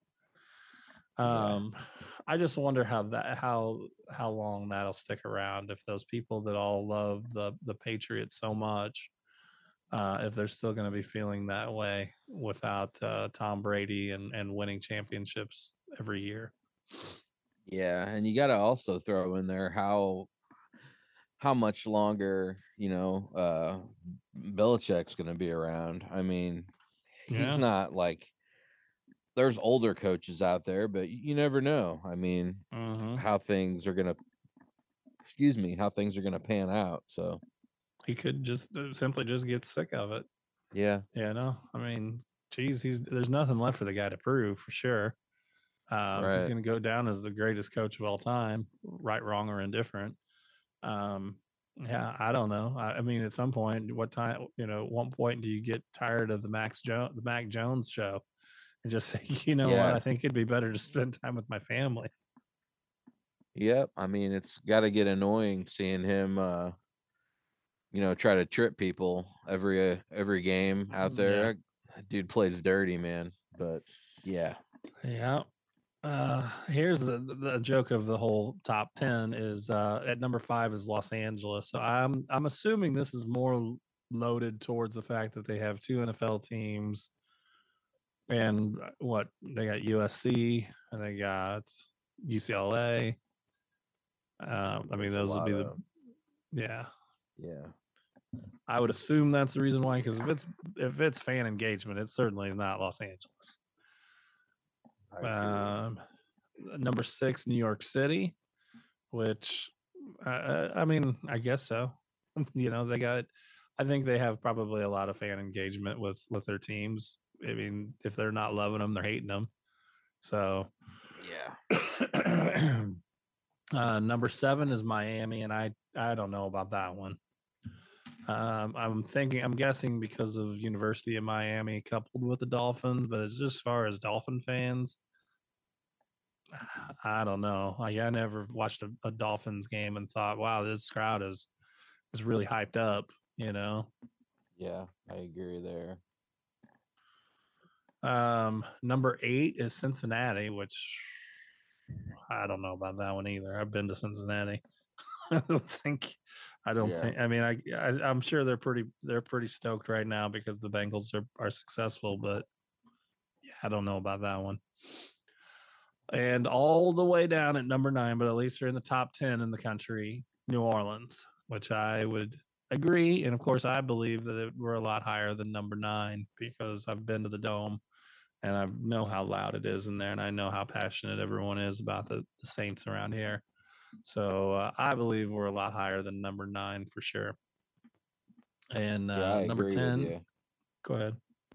Um, I just wonder how that how how long that'll stick around if those people that all love the the Patriots so much, uh, if they're still going to be feeling that way without uh, Tom Brady and and winning championships every year. Yeah, and you got to also throw in there how how much longer, you know, uh Belichick's going to be around. I mean, Yeah. he's not like there's older coaches out there, but you never know. I mean, Mhm. how things are going to excuse me, how things are going to pan out. So, He could just uh, simply just get sick of it. yeah. You know, I mean, geez, he's there's nothing left for the guy to prove for sure. Um, He's Right. going to go down as the greatest coach of all time, right, wrong, or indifferent. Um, yeah, I don't know. I, I mean, at some point, what time, you know, at one point do you get tired of the Max Jones, the Mac Jones show, and just say, you know what, Yeah. I think it'd be better to spend time with my family. Yep. I mean, it's got to get annoying seeing him uh you know, try to trip people every uh, every game out there. That dude plays dirty, man. But yeah. Yeah. Uh, here's the the joke of the whole top ten is uh, at number five is Los Angeles. So I'm I'm assuming this is more loaded towards the fact that they have two N F L teams, and uh, what they got U S C and they got U C L A. Um, I mean, There's a those would be lot the of- yeah. Yeah. I would assume that's the reason why, because if it's if it's fan engagement, it certainly is not Los Angeles. Um, number six, New York City, which uh, I mean, I guess so. You know, they got. I think they have probably a lot of fan engagement with with their teams. I mean, if they're not loving them, they're hating them. So, yeah. uh, number seven is Miami, and I I don't know about that one. Um, I'm thinking, I'm guessing because of University of Miami coupled with the Dolphins, but it's just as far as Dolphin fans, I don't know. Like, I never watched a, a Dolphins game and thought, wow, this crowd is is really hyped up, you know. Yeah, I agree there. Um, number eight is Cincinnati, which I don't know about that one either. I've been to Cincinnati. I don't think. I don't Yeah. think. I mean, I, I I'm sure they're pretty. They're pretty stoked right now because the Bengals are are successful. But yeah, I don't know about that one. And all the way down at number nine, but at least they're in the top ten in the country. New Orleans, which I would agree. And of course, I believe that it, we're a lot higher than number nine because I've been to the Dome and I know how loud it is in there. And I know how passionate everyone is about the, the Saints around here. So uh, I believe we're a lot higher than number nine for sure. And uh, Yeah, I number agree with ten, you. go ahead.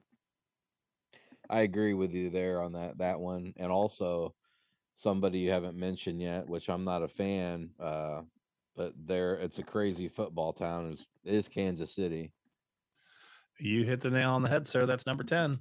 I agree with you there on that that one, and also somebody you haven't mentioned yet, which I'm not a fan, uh, but there it's a crazy football town. Is is Kansas City? You hit the nail on the head, sir. That's number ten.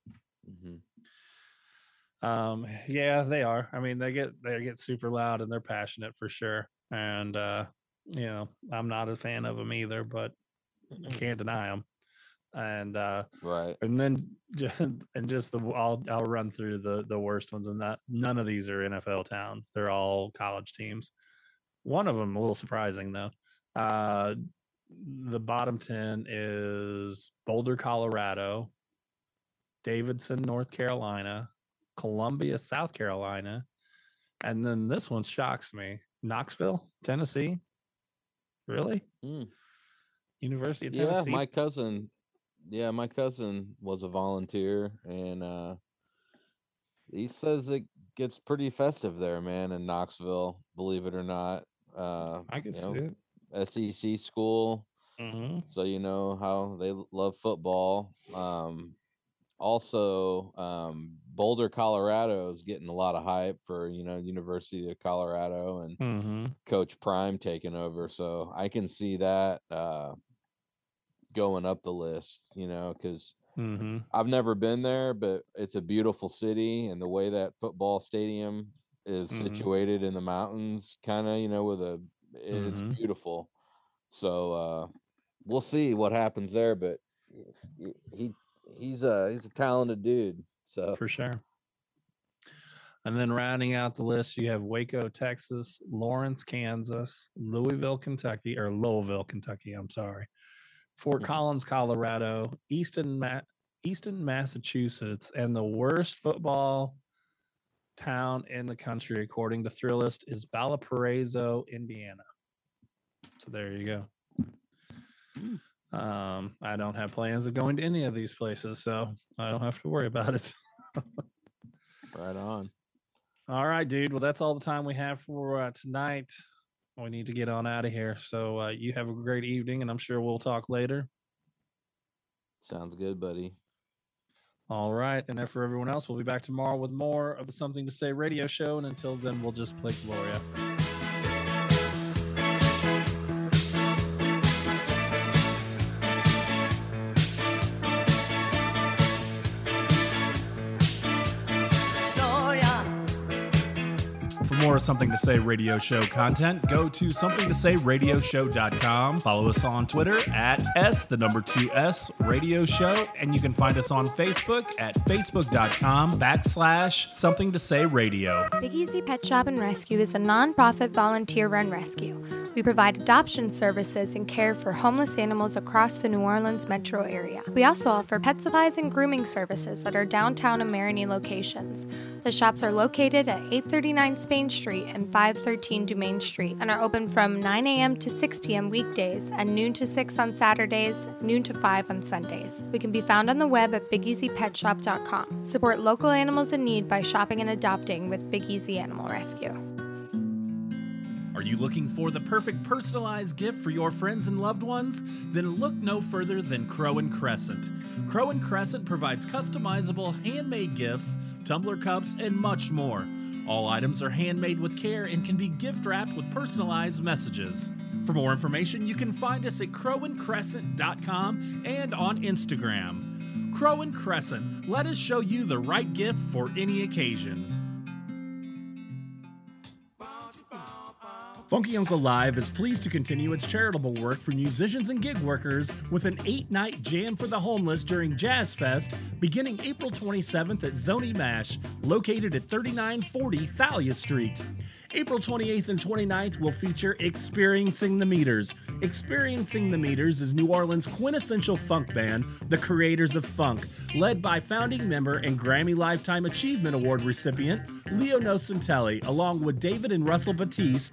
Mm-hmm. Um, yeah, they are. I mean, they get they get super loud and they're passionate for sure. And uh, you know, I'm not a fan of them either, but I can't deny them. And uh, right, and then and just the I'll I'll run through the the worst ones, and that none of these are N F L towns. They're all college teams. One of them a little surprising though. Uh, the bottom ten is Boulder, Colorado, Davidson, North Carolina, Columbia, South Carolina, and then this one shocks me: Knoxville, Tennessee. Really? Mm. University of Yeah, Tennessee. my cousin. Yeah, my cousin was a volunteer, and uh, he says it gets pretty festive there, man, in Knoxville. Believe it or not, uh, I can you see know, it. S E C school, Mm-hmm. so you know how they l- love football. Um, also, um, Boulder, Colorado is getting a lot of hype for you know University of Colorado and Mm-hmm. Coach Prime taking over. So I can see that uh, going up the list, you know, because Mm-hmm. I've never been there, but it's a beautiful city, and the way that football stadium is Mhm. situated in the mountains, kind of, you know, with a it's Mhm. beautiful. So uh, we'll see what happens there, but he he's a he's a talented dude. So For sure. And then rounding out the list, you have Waco, Texas, Lawrence, Kansas, Louisville, Kentucky, or Louisville, Kentucky. I'm sorry. Fort Collins, Colorado, Easton, Ma- Easton, Massachusetts, and the worst football town in the country, according to Thrillist, is Valparaiso, Indiana. So there you go. Um, I don't have plans of going to any of these places, so I don't have to worry about it. Right on. All right, dude. Well, that's all the time we have for uh, tonight. We need to get on out of here. So uh, you have a great evening, and I'm sure we'll talk later. Sounds good, buddy. All right. And then for everyone else, we'll be back tomorrow with more of the Something to Say radio show. And until then, we'll just play Gloria. For more Something to Say radio show content, go to something to say radio show dot com. Follow us on Twitter at S, the number two S, radio show. And you can find us on Facebook at facebook.com backslash something to say radio. Big Easy Pet Shop and Rescue is a nonprofit volunteer-run rescue. We provide adoption services and care for homeless animals across the New Orleans metro area. We also offer pet supplies and grooming services at our downtown and Marigny locations. The shops are located at eight thirty-nine Spain Street and five thirteen Dumaine Street and are open from nine a.m. to six p.m. weekdays and noon to six on Saturdays, noon to five on Sundays. We can be found on the web at big easy pet shop dot com. Support local animals in need by shopping and adopting with Big Easy Animal Rescue. Are you looking for the perfect personalized gift for your friends and loved ones? Then look no further than Crow and Crescent. Crow and Crescent provides customizable handmade gifts, tumbler cups, and much more. All items are handmade with care and can be gift wrapped with personalized messages. For more information, you can find us at crow and crescent dot com and on Instagram. Crow and Crescent, let us show you the right gift for any occasion. Funky Uncle Live is pleased to continue its charitable work for musicians and gig workers with an eight-night jam for the homeless during Jazz Fest beginning April twenty-seventh at Zony Mash, located at thirty-nine forty Thalia Street. April twenty-eighth and twenty-ninth will feature Experiencing the Meters. Experiencing the Meters is New Orleans' quintessential funk band, the Creators of Funk, led by founding member and Grammy Lifetime Achievement Award recipient Leo Nocentelli, along with David and Russell Batiste,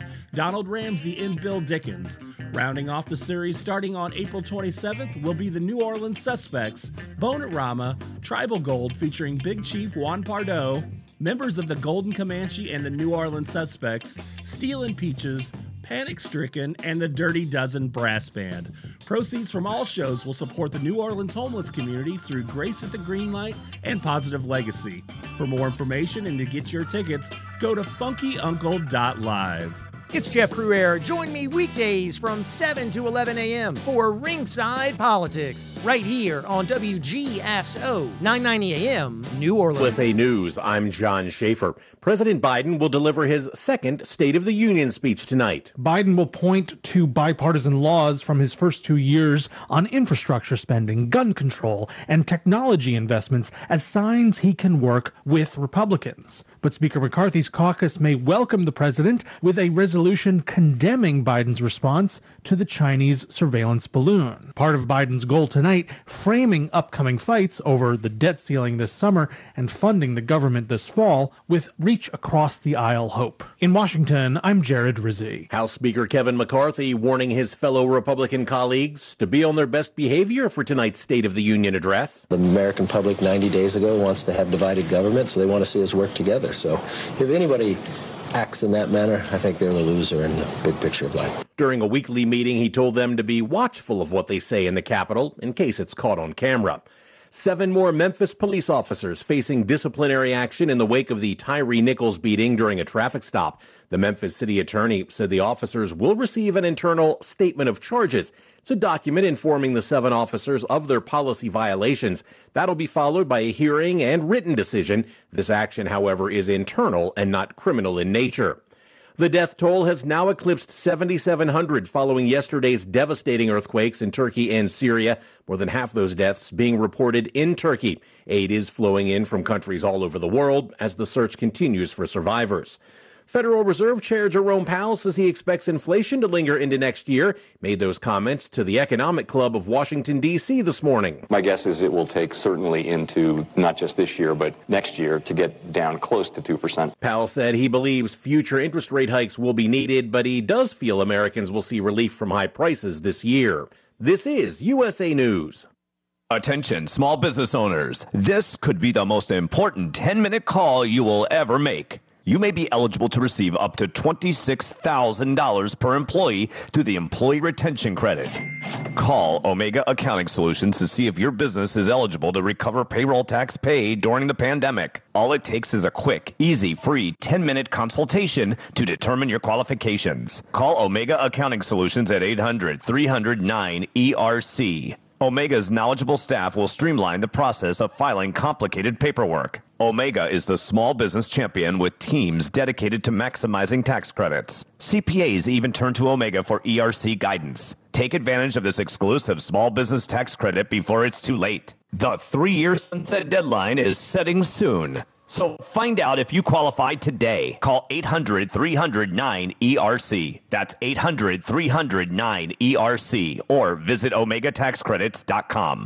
Donald Ramsey and Bill Dickens. Rounding off the series starting on April twenty-seventh will be the New Orleans Suspects, Bone-It-Rama, Tribal Gold featuring Big Chief Juan Pardo, members of the Golden Comanche and the New Orleans Suspects, Steel and Peaches, Panic Stricken, and the Dirty Dozen Brass Band. Proceeds from all shows will support the New Orleans homeless community through Grace at the Greenlight and Positive Legacy. For more information and to get your tickets, go to funky uncle dot live. It's Jeff Cruere. Join me weekdays from seven to eleven a.m. for Ringside Politics, right here on W G S O nine ninety A M New Orleans. U S A News, I'm John Schaefer. President Biden will deliver his second State of the Union speech tonight. Biden will point to bipartisan laws from his first two years on infrastructure spending, gun control, and technology investments as signs he can work with Republicans. But Speaker McCarthy's caucus may welcome the president with a resolution condemning Biden's response to the Chinese surveillance balloon. Part of Biden's goal tonight, framing upcoming fights over the debt ceiling this summer and funding the government this fall with reach across the aisle hope. In Washington, I'm Jared Rizzi. House Speaker Kevin McCarthy warning his fellow Republican colleagues to be on their best behavior for tonight's State of the Union address. The American public ninety days ago wants to have divided government, so they want to see us work together. So if anybody acts in that manner, I think they're the loser in the big picture of life. During a weekly meeting, he told them to be watchful of what they say in the Capitol in case it's caught on camera. Seven more Memphis police officers facing disciplinary action in the wake of the Tyree Nichols beating during a traffic stop. The Memphis city attorney said the officers will receive an internal statement of charges. It's a document informing the seven officers of their policy violations. That'll be followed by a hearing and written decision. This action, however, is internal and not criminal in nature. The death toll has now eclipsed seventy-seven hundred following yesterday's devastating earthquakes in Turkey and Syria, more than half those deaths being reported in Turkey. Aid is flowing in from countries all over the world as the search continues for survivors. Federal Reserve Chair Jerome Powell says he expects inflation to linger into next year. Made those comments to the Economic Club of Washington, D C this morning. My guess is it will take certainly into not just this year, but next year to get down close to two percent. Powell said he believes future interest rate hikes will be needed, but he does feel Americans will see relief from high prices this year. This is U S A News. Attention, small business owners. This could be the most important ten-minute call you will ever make. You may be eligible to receive up to twenty-six thousand dollars per employee through the Employee Retention Credit. Call Omega Accounting Solutions to see if your business is eligible to recover payroll tax paid during the pandemic. All it takes is a quick, easy, free ten-minute consultation to determine your qualifications. Call Omega Accounting Solutions at eight hundred, three hundred, nine E R C. Omega's knowledgeable staff will streamline the process of filing complicated paperwork. Omega is the small business champion with teams dedicated to maximizing tax credits. C P As even turn to Omega for E R C guidance. Take advantage of this exclusive small business tax credit before it's too late. The three-year sunset deadline is setting soon. So find out if you qualify today. Call eight hundred, three hundred, nine E R C. That's eight hundred, three hundred, nine E R C. Or visit omega tax credits dot com.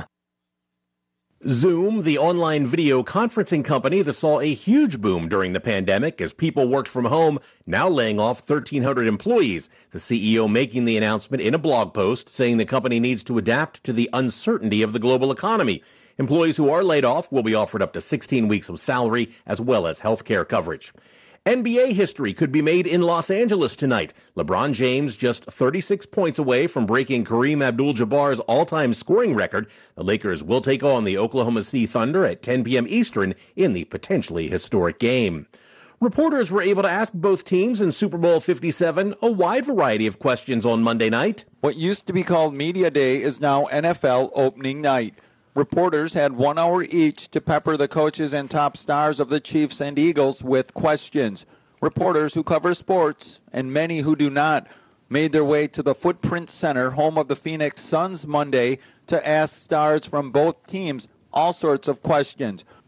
Zoom, the online video conferencing company that saw a huge boom during the pandemic as people worked from home, now laying off thirteen hundred employees. The C E O making the announcement in a blog post saying the company needs to adapt to the uncertainty of the global economy. Employees who are laid off will be offered up to sixteen weeks of salary as well as health care coverage. N B A history could be made in Los Angeles tonight. LeBron James just thirty-six points away from breaking Kareem Abdul-Jabbar's all-time scoring record. The Lakers will take on the Oklahoma City Thunder at ten p.m. Eastern in the potentially historic game. Reporters were able to ask both teams in Super Bowl fifty-seven a wide variety of questions on Monday night. What used to be called Media Day is now N F L Opening Night. Reporters had one hour each to pepper the coaches and top stars of the Chiefs and Eagles with questions. Reporters who cover sports, and many who do not, made their way to the Footprint Center, home of the Phoenix Suns, Monday to ask stars from both teams all sorts of questions.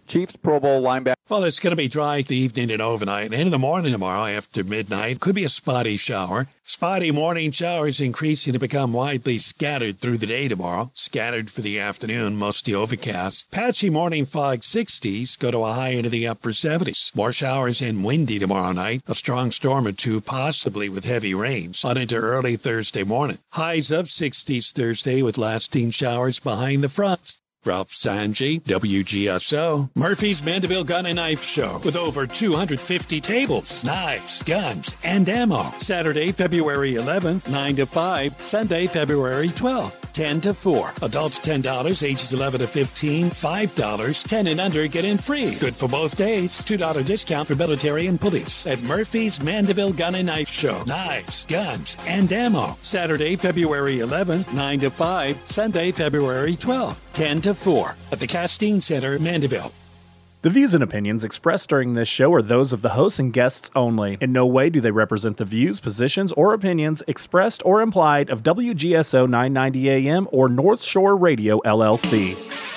Chiefs Pro Bowl linebacker. Well, it's going to be dry the evening and overnight, and in the morning tomorrow after midnight, could be a spotty shower. Spotty morning showers increasing to become widely scattered through the day tomorrow. Scattered for the afternoon, mostly overcast. Patchy morning fog sixties, go to a high into the upper seventies. More showers and windy tomorrow night. A strong storm or two, possibly with heavy rains, on into early Thursday morning. Highs of sixties Thursday with lasting showers behind the front. Ralph Sanji, W G S O. Murphy's Mandeville Gun and Knife Show with over two hundred fifty tables, knives, guns, and ammo. Saturday, February eleventh, nine to five. Sunday, February twelfth, ten to four. Adults ten dollars, ages eleven to fifteen, five dollars. ten and under get in free. Good for both days. two dollars discount for military and police at Murphy's Mandeville Gun and Knife Show. Knives, guns, and ammo. Saturday, February eleventh, nine to five. Sunday, February twelfth, ten to four at the Castine Center, Mandeville. The views and opinions expressed during this show are those of the hosts and guests only. In no way do they represent the views, positions, or opinions expressed or implied of W G S O nine ninety A M or North Shore Radio, L L C.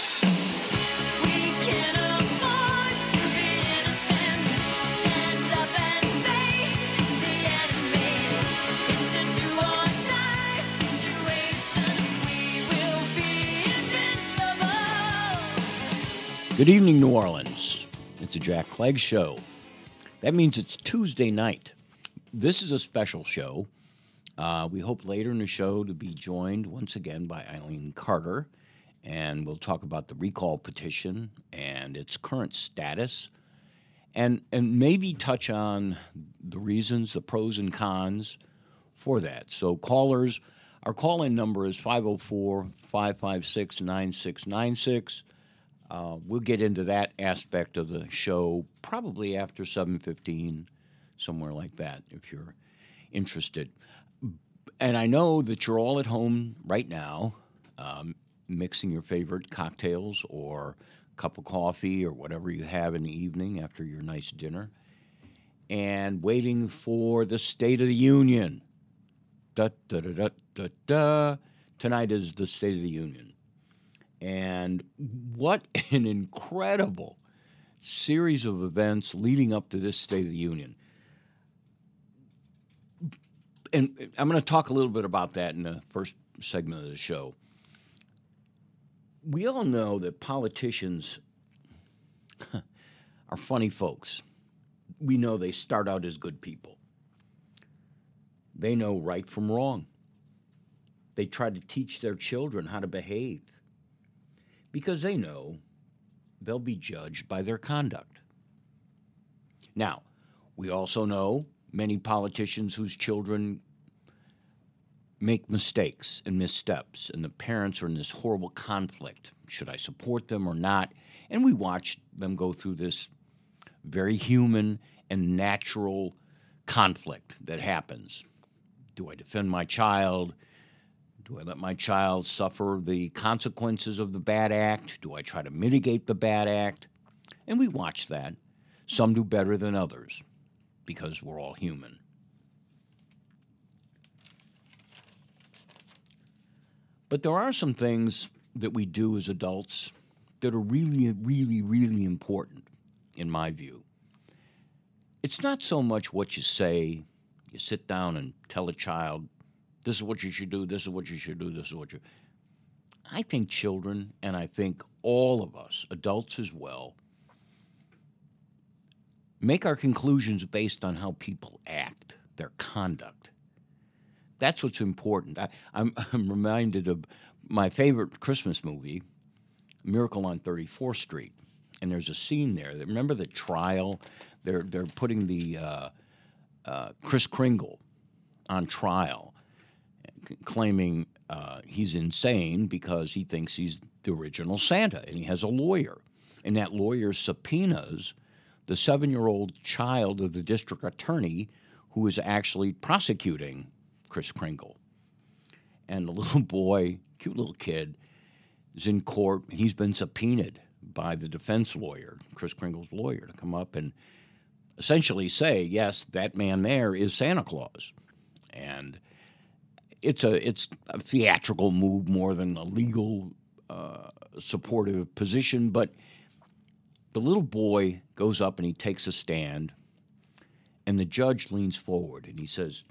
Good evening, New Orleans. It's a Jack Clegg Show. That means it's Tuesday night. This is a special show. Uh, we hope later in the show to be joined once again by Eileen Carter, and we'll talk about the recall petition and its current status, and, and maybe touch on the reasons, the pros and cons for that. So callers, our call-in number is five oh four, five five six, nine six nine six. Uh, we'll get into that aspect of the show probably after seven fifteen, somewhere like that, if you're interested. And I know that you're all at home right now, um, mixing your favorite cocktails or a cup of coffee or whatever you have in the evening after your nice dinner, and waiting for the State of the Union. Da, da, da, da, da, da. Tonight is the State of the Union. And what an incredible series of events leading up to this State of the Union. And I'm going to talk a little bit about that in the first segment of the show. We all know that politicians are funny folks. We know they start out as good people. They know right from wrong. They try to teach their children how to behave, because they know they'll be judged by their conduct. Now, we also know many politicians whose children make mistakes and missteps, and the parents are in this horrible conflict. Should I support them or not? And we watch them go through this very human and natural conflict that happens. Do I defend my child? Do I let my child suffer the consequences of the bad act? Do I try to mitigate the bad act? And we watch that. Some do better than others because we're all human. But there are some things that we do as adults that are really, really, really important, in my view. It's not so much what you say. You sit down and tell a child, this is what you should do, this is what you should do, this is what you... I think children, and I think all of us, adults as well, make our conclusions based on how people act, their conduct. That's what's important. I, I'm, I'm reminded of my favorite Christmas movie, Miracle on thirty-fourth Street. And there's a scene there. Remember the trial? They're, they're putting the uh, uh, Kris Kringle on trial, claiming uh, he's insane because he thinks he's the original Santa, and he has a lawyer. And that lawyer subpoenas the seven-year-old child of the district attorney who is actually prosecuting Kris Kringle. And the little boy, cute little kid, is in court. He's been subpoenaed by the defense lawyer, Kris Kringle's lawyer, to come up and essentially say, yes, that man there is Santa Claus. And it's a it's a theatrical move more than a legal uh, supportive position, but the little boy goes up and he takes a stand, and the judge leans forward and he says,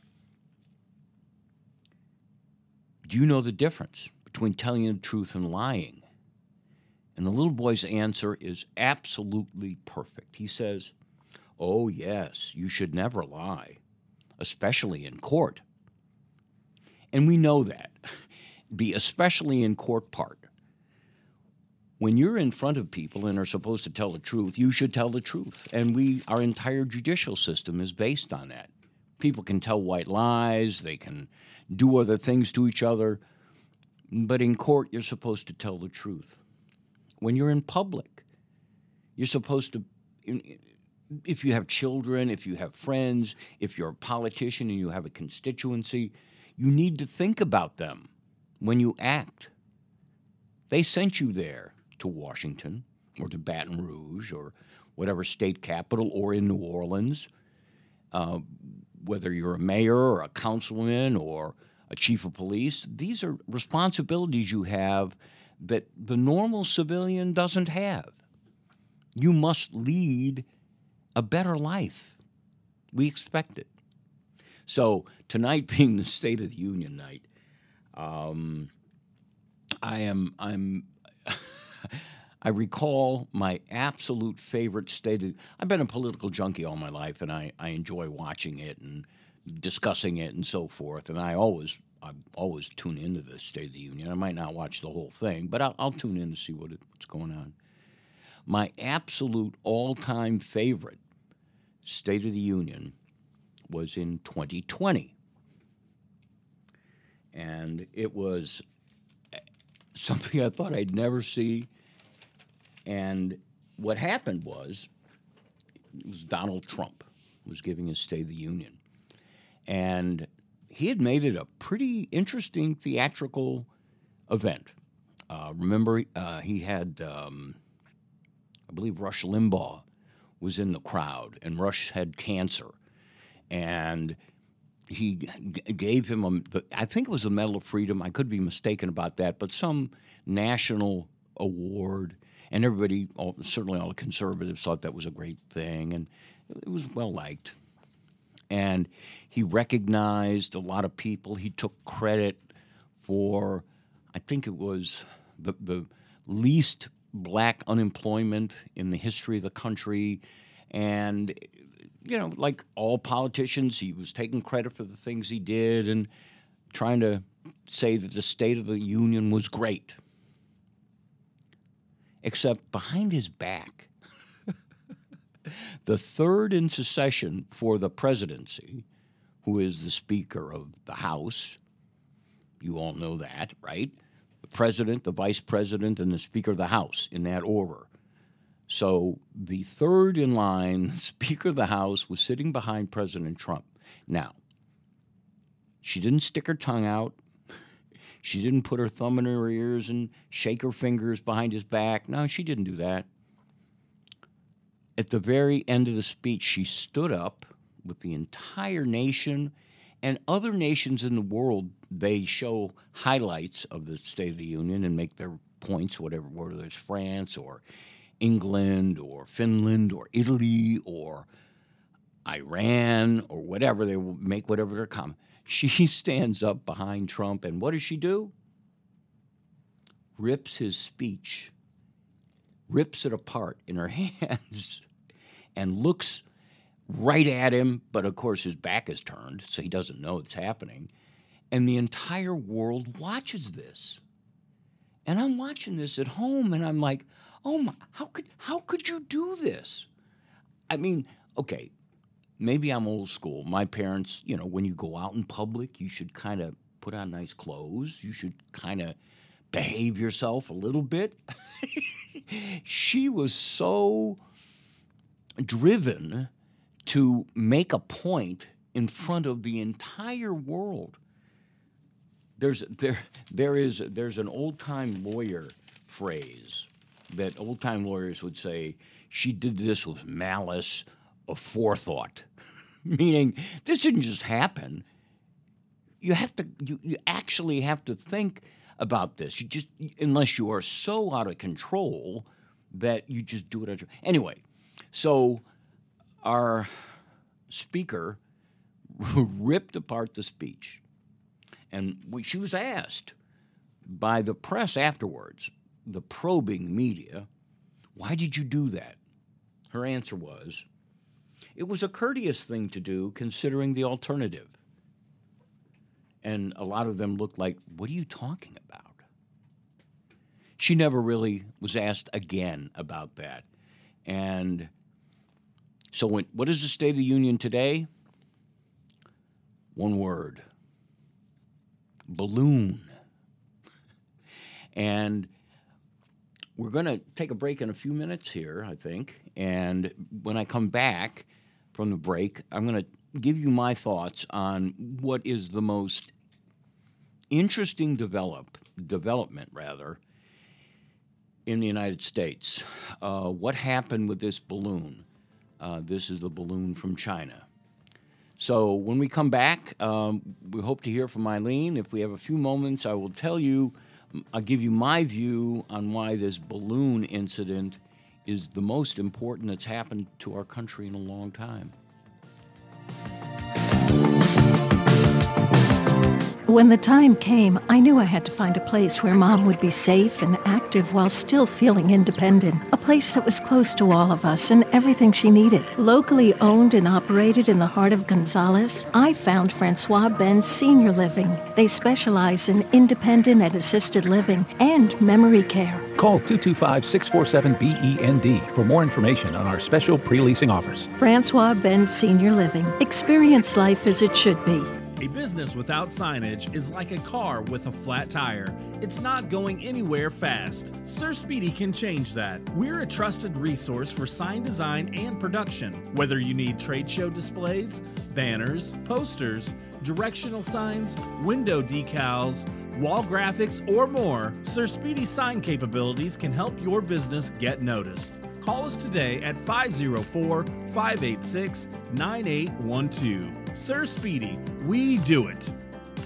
"Do you know the difference between telling the truth and lying?" And the little boy's answer is absolutely perfect. He says, "Oh, yes, you should never lie, especially in court." And we know that. The especially in court part. When you're in front of people and are supposed to tell the truth, you should tell the truth. And we, our entire judicial system is based on that. People can tell white lies, they can do other things to each other, but in court, you're supposed to tell the truth. When you're in public, you're supposed to, if you have children, if you have friends, if you're a politician and you have a constituency, you need to think about them when you act. They sent you there to Washington or to Baton Rouge or whatever state capital or in New Orleans, uh, whether you're a mayor or a councilman or a chief of police. These are responsibilities you have that the normal civilian doesn't have. You must lead a better life. We expect it. So tonight being the State of the Union night, um, I am I'm I recall my absolute favorite State of. I've been a political junkie all my life, and I, I enjoy watching it and discussing it and so forth. And I always I always tune into the State of the Union. I might not watch the whole thing, but I'll, I'll tune in to see what it, what's going on. My absolute all-time favorite State of the Union was in twenty twenty. And it was something I thought I'd never see. And what happened was, it was Donald Trump was giving his State of the Union. And he had made it a pretty interesting theatrical event. Uh, remember, uh, he had, um, I believe Rush Limbaugh was in the crowd, and Rush had cancer. And he g- gave him, a, I think it was a Medal of Freedom. I could be mistaken about that, but some national award. And everybody, all, certainly all the conservatives, thought that was a great thing. And it was well-liked. And he recognized a lot of people. He took credit for, I think it was the, the least black unemployment in the history of the country. And, you know, like all politicians, he was taking credit for the things he did and trying to say that the State of the Union was great. Except behind his back, the third in succession for the presidency, who is the Speaker of the House, you all know that, right? The President, the Vice President, and the Speaker of the House, in that order. So the third in line, the Speaker of the House, was sitting behind President Trump. Now, she didn't stick her tongue out. She didn't put her thumb in her ears and shake her fingers behind his back. No, she didn't do that. At the very end of the speech, she stood up with the entire nation and other nations in the world. They show highlights of the State of the Union and make their points, whatever, whether it's France or England or Finland or Italy or Iran or whatever. They will make whatever their comment. She stands up behind Trump, and what does she do? Rips his speech, rips it apart in her hands, and looks right at him, but of course his back is turned, so he doesn't know it's happening. And the entire world watches this. And I'm watching this at home, and I'm like, oh my, how could how could you do this? I mean, okay, maybe I'm old school. My parents, you know, when you go out in public, you should kind of put on nice clothes. You should kind of behave yourself a little bit. She was so driven to make a point in front of the entire world. There's there there is there's an old-time lawyer phrase that old-time lawyers would say, she did this with malice of forethought, meaning this didn't just happen. You have to, you, you actually have to think about this. You just, unless you are so out of control that you just do it. At your, anyway, so our speaker ripped apart the speech. And we, she was asked by the press afterwards, the probing media, why did you do that? Her answer was, it was a courteous thing to do considering the alternative. And a lot of them looked like, what are you talking about? She never really was asked again about that. And so when, what is the State of the Union today? One word. Balloon. And we're going to take a break in a few minutes here, I think. And when I come back from the break, I'm going to give you my thoughts on what is the most interesting develop development, rather, in the United States. Uh, what happened with this balloon? Uh, this is the balloon from China. So when we come back, um, we hope to hear from Eileen. If we have a few moments, I will tell you, I'll give you my view on why this balloon incident is the most important that's happened to our country in a long time. When the time came, I knew I had to find a place where Mom would be safe and active while still feeling independent. A place that was close to all of us and everything she needed. Locally owned and operated in the heart of Gonzales, I found Francois Benz Senior Living. They specialize in independent and assisted living and memory care. Call two two five, six four seven, B E N D for more information on our special pre-leasing offers. Francois Benz Senior Living. Experience life as it should be. A business without signage is like a car with a flat tire. It's not going anywhere fast. Sir Speedy can change that. We're a trusted resource for sign design and production. Whether you need trade show displays, banners, posters, directional signs, window decals, wall graphics, or more, Sir Speedy's sign capabilities can help your business get noticed. Call us today at five oh four, five eight six, nine eight one two. Sir Speedy, we do it.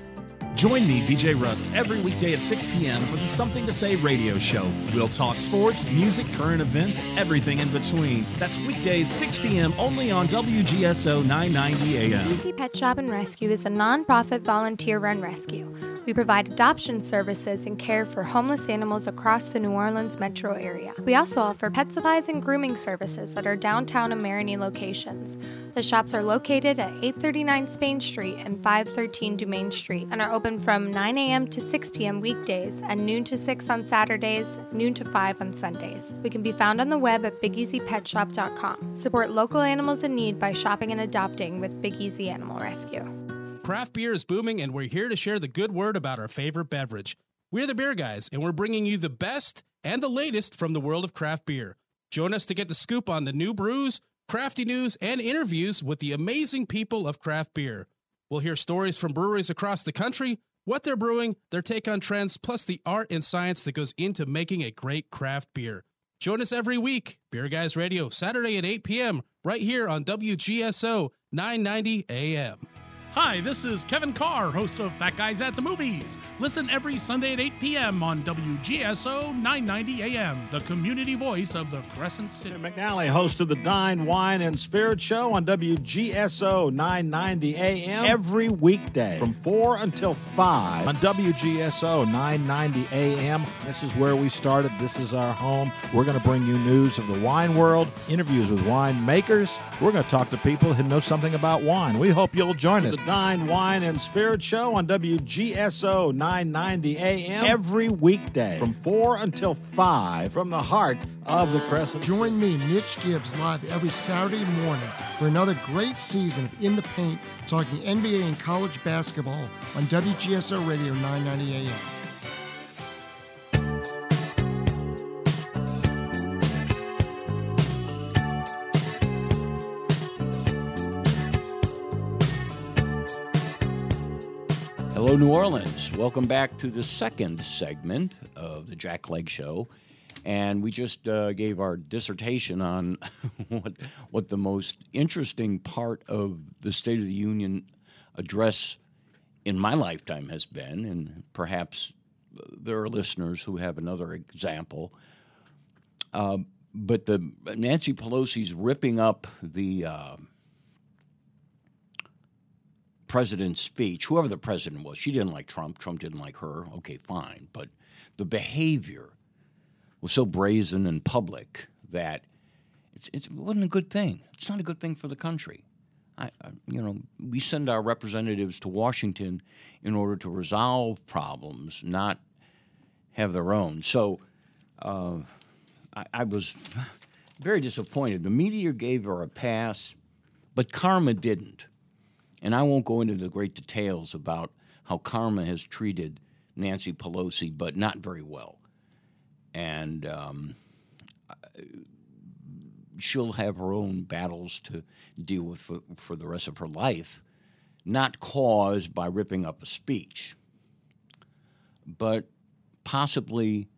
Join me, B J Rust, every weekday at six p.m. for the Something to Say radio show. We'll talk sports, music, current events, everything in between. That's weekdays, six p.m. only on W G S O nine ninety A M. Easy Pet Shop and Rescue is a nonprofit volunteer-run rescue. We provide adoption services and care for homeless animals across the New Orleans metro area. We also offer pet supplies and grooming services at our downtown and Marigny locations. The shops are located at eight thirty-nine Spain Street and five thirteen Dumaine Street and are open from nine a.m. to six p.m. weekdays and noon to six on Saturdays, noon to five on Sundays. We can be found on the web at big easy pet shop dot com. Support local animals in need by shopping and adopting with Big Easy Animal Rescue. Craft beer is booming, and we're here to share the good word about our favorite beverage. We're the Beer Guys, and we're bringing you the best and the latest from the world of craft beer. Join us to get the scoop on the new brews, crafty news, and interviews with the amazing people of craft beer. We'll hear stories from breweries across the country, what they're brewing, their take on trends, plus the art and science that goes into making a great craft beer. Join us every week, Beer Guys Radio, Saturday at eight p.m., right here on W G S O nine ninety A M. Hi, this is Kevin Carr, host of Fat Guys at the Movies. Listen every Sunday at eight p.m. on W G S O nine ninety A M, the community voice of the Crescent City. Tim McNally, host of the Dine, Wine, and Spirit Show on W G S O nine ninety A M every weekday from four until five on W G S O nine ninety A M. This is where we started. This is our home. We're going to bring you news of the wine world, interviews with wine makers. We're going to talk to people who know something about wine. We hope you'll join us. The Dine, Wine, and Spirit Show on W G S O nine ninety A M every weekday from four until five from the heart of the Crescent City. Join me, Mitch Gibbs, live every Saturday morning for another great season of In the Paint, talking N B A and college basketball on W G S O Radio nine ninety A M. Hello, New Orleans. Welcome back to the second segment of the Jack Clegg Show. And we just uh, gave our dissertation on what, what the most interesting part of the State of the Union address in my lifetime has been, and perhaps there are listeners who have another example. Uh, but the Nancy Pelosi's ripping up the uh, president's speech, whoever the president was. She didn't like Trump. Trump didn't like her. Okay, fine. But the behavior was so brazen and public that it's, it's, it wasn't a good thing. It's not a good thing for the country. I, I, you know, we send our representatives to Washington in order to resolve problems, not have their own. So uh, I, I was very disappointed. The media gave her a pass, but Karma didn't. And I won't go into the great details about how Karma has treated Nancy Pelosi, but not very well. And um, she'll have her own battles to deal with for, for the rest of her life, not caused by ripping up a speech, but possibly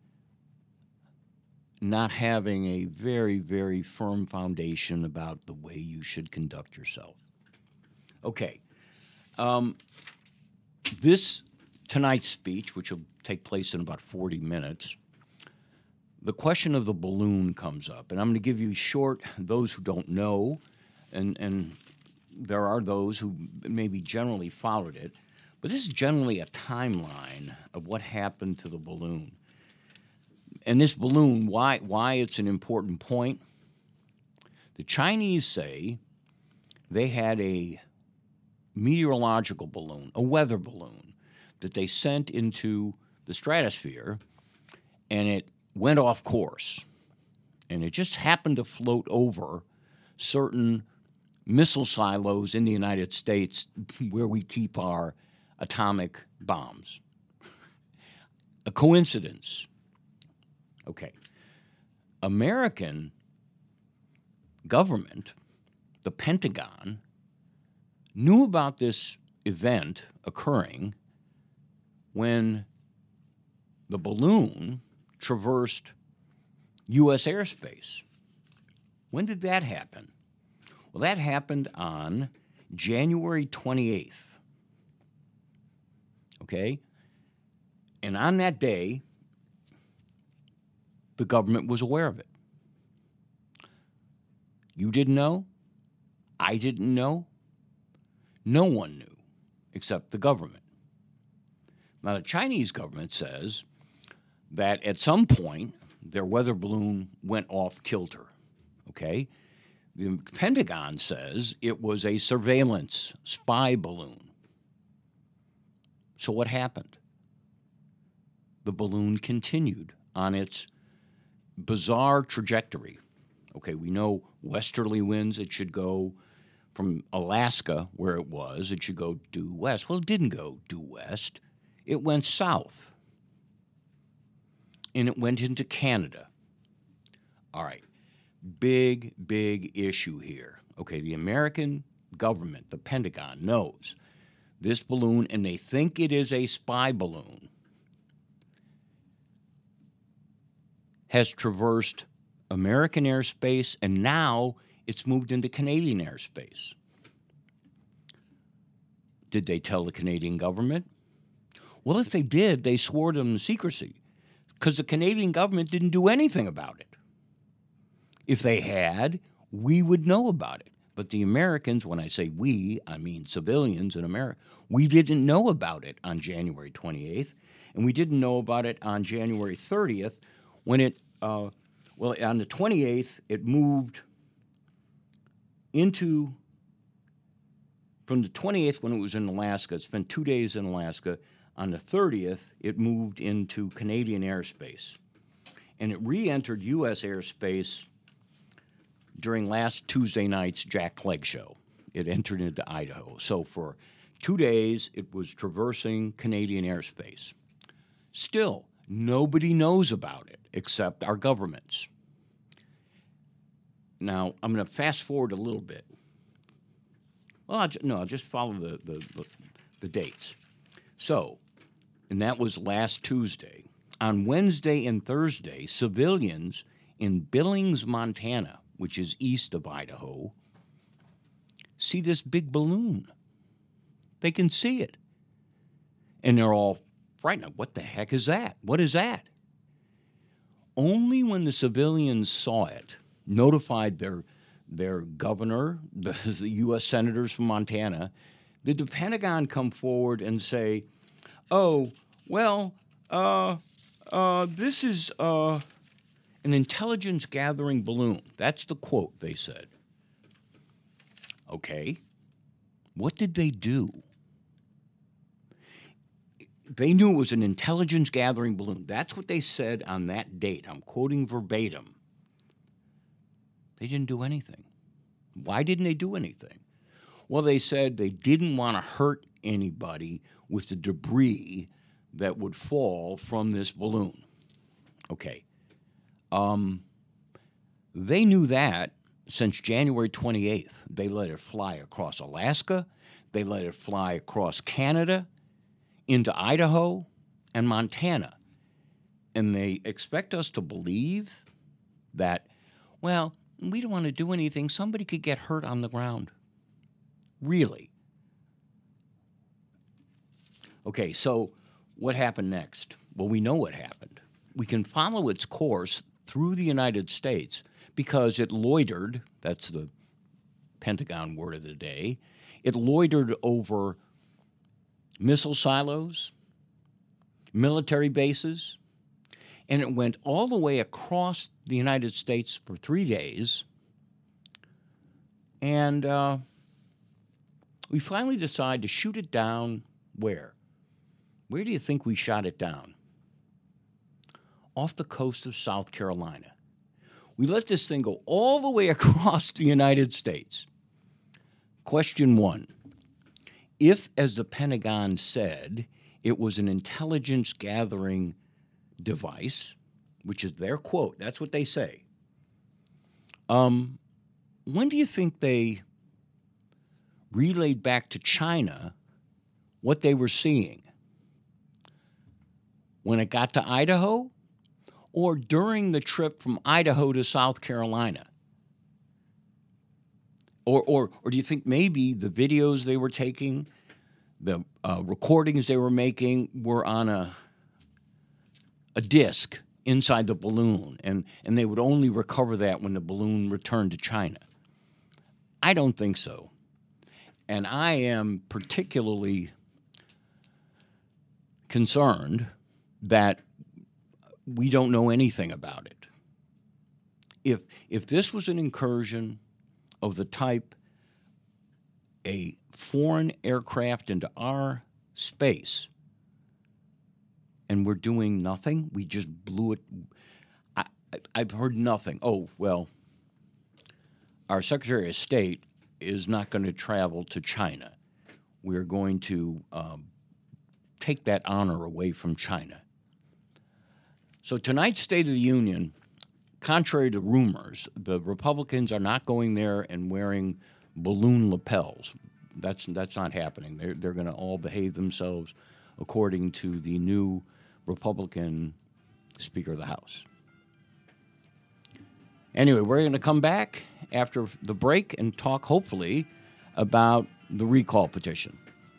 not having a very, very firm foundation about the way you should conduct yourself. Okay. Um, this tonight's speech, which will take place in about forty minutes, the question of the balloon comes up. And I'm going to give you short, those who don't know, and, and there are those who maybe generally followed it, but this is generally a timeline of what happened to the balloon. And this balloon, why, why it's an important point, the Chinese say they had a meteorological balloon, a weather balloon, that they sent into the stratosphere, and it went off course. And it just happened to float over certain missile silos in the United States where we keep our atomic bombs. A coincidence. Okay. American government, the Pentagon, knew about this event occurring when the balloon traversed U S airspace. When did that happen? Well, that happened on January twenty-eighth. Okay? And on that day, the government was aware of it. You didn't know. I didn't know. No one knew except the government. Now, the Chinese government says that at some point their weather balloon went off kilter. Okay? The Pentagon says it was a surveillance spy balloon. So what happened? The balloon continued on its bizarre trajectory. Okay, we know westerly winds, it should go from Alaska, where it was, it should go due west. Well, it didn't go due west. It went south. And it went into Canada. All right. Big, big issue here. Okay, the American government, the Pentagon, knows this balloon, and they think it is a spy balloon, has traversed American airspace, and now it's moved into Canadian airspace. Did they tell the Canadian government? Well, if they did, they swore them to secrecy because the Canadian government didn't do anything about it. If they had, we would know about it. But the Americans, when I say we, I mean civilians in America, we didn't know about it on January twenty-eighth, and we didn't know about it on January thirtieth when it, uh, well, on the twenty-eighth, it moved into, from the twenty-eighth when it was in Alaska, it spent two days in Alaska. On the thirtieth, it moved into Canadian airspace. And it re-entered U S airspace during last Tuesday night's Jack Clegg show. It entered into Idaho. So for two days, it was traversing Canadian airspace. Still, nobody knows about it except our governments. Now, I'm going to fast forward a little bit. Well, I'll ju- no, I'll just follow the, the, the, the dates. So, and that was last Tuesday. On Wednesday and Thursday, civilians in Billings, Montana, which is east of Idaho, see this big balloon. They can see it. And they're all frightened. What the heck is that? What is that? Only when the civilians saw it, notified their their governor, the, the U S senators from Montana, did the Pentagon come forward and say, oh, well, uh, uh, this is uh, an intelligence-gathering balloon. That's the quote they said. Okay. What did they do? They knew it was an intelligence-gathering balloon. That's what they said on that date. I'm quoting verbatim. They didn't do anything. Why didn't they do anything? Well, they said they didn't want to hurt anybody with the debris that would fall from this balloon. Okay. Um, they knew that since January twenty-eighth. They let it fly across Alaska. They let it fly across Canada, into Idaho and Montana. And they expect us to believe that, well, we don't want to do anything. Somebody could get hurt on the ground. Really? Okay, so what happened next? Well, we know what happened. We can follow its course through the United States because it loitered, that's the Pentagon word of the day, it loitered over missile silos, military bases, and it went all the way across the United States for three days. And uh, we finally decided to shoot it down where? Where do you think we shot it down? Off the coast of South Carolina. We let this thing go all the way across the United States. Question one. If, as the Pentagon said, it was an intelligence-gathering device, which is their quote, that's what they say, um, when do you think they relayed back to China what they were seeing? When it got to Idaho, or during the trip from Idaho to South Carolina? Or, or, or do you think maybe the videos they were taking, the uh, recordings they were making were on a, a disc inside the balloon, and, and they would only recover that when the balloon returned to China? I don't think so. And I am particularly concerned that we don't know anything about it. If, if this was an incursion of the type a foreign aircraft into our space, and we're doing nothing, we just blew it. I, I've heard nothing. Oh, well, our Secretary of State is not going to travel to China. We're going to um, take that honor away from China. So tonight's State of the Union, contrary to rumors, the Republicans are not going there and wearing balloon lapels. That's that's not happening. They're, they're going to all behave themselves according to the new Republican Speaker of the House. Anyway, we're going to come back after the break and talk, hopefully, about the recall petition.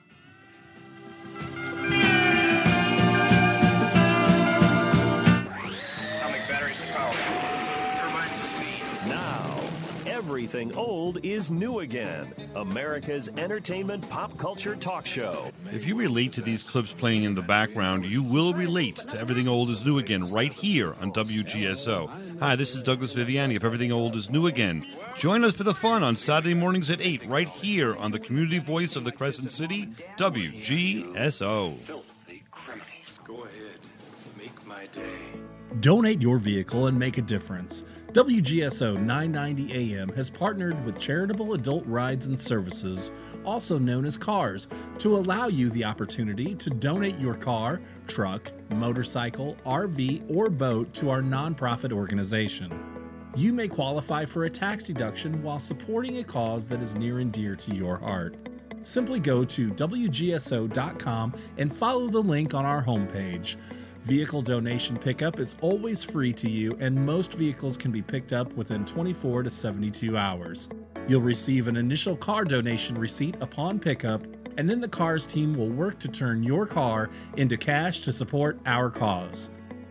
Everything old is new again. America's entertainment pop culture talk show. If you relate to these clips playing in the background, you will relate to Everything Old is New Again right here on W G S O. Hi, this is Douglas Viviani of Everything Old is New Again. Join us for the fun on Saturday mornings at eight right here on the community voice of the Crescent City, W G S O. Filthy criminals. Go ahead. Make my day. Donate your vehicle and make a difference. W G S O nine ninety A M has partnered with Charitable Adult Rides and Services, also known as CARS, to allow you the opportunity to donate your car, truck, motorcycle, R V, or boat to our nonprofit organization. You may qualify for a tax deduction while supporting a cause that is near and dear to your heart. Simply go to W G S O dot com and follow the link on our homepage. Vehicle donation pickup is always free to you, and most vehicles can be picked up within twenty-four to seventy-two hours. You'll receive an initial car donation receipt upon pickup, and then the CARS team will work to turn your car into cash to support our cause.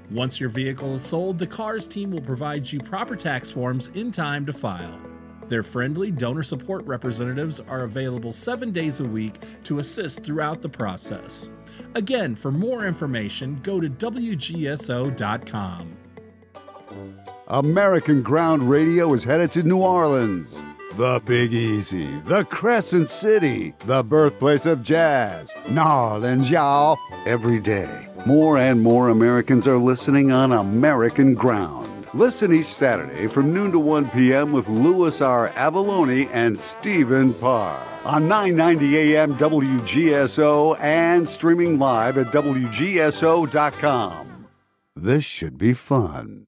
Once your vehicle is sold, the Cars team will provide you proper tax forms in time to file. Their friendly donor support representatives are available seven days a week to assist throughout the process. Again, for more information, go to W G S O dot com. American Ground Radio is headed to New Orleans. The Big Easy, the Crescent City, the birthplace of jazz. New Orleans, y'all. Every day, more and more Americans are listening on American Ground. Listen each Saturday from noon to one p.m. with Louis R. Avalone and Stephen Parr on nine ninety A M W G S O and streaming live at W G S O dot com. This should be fun.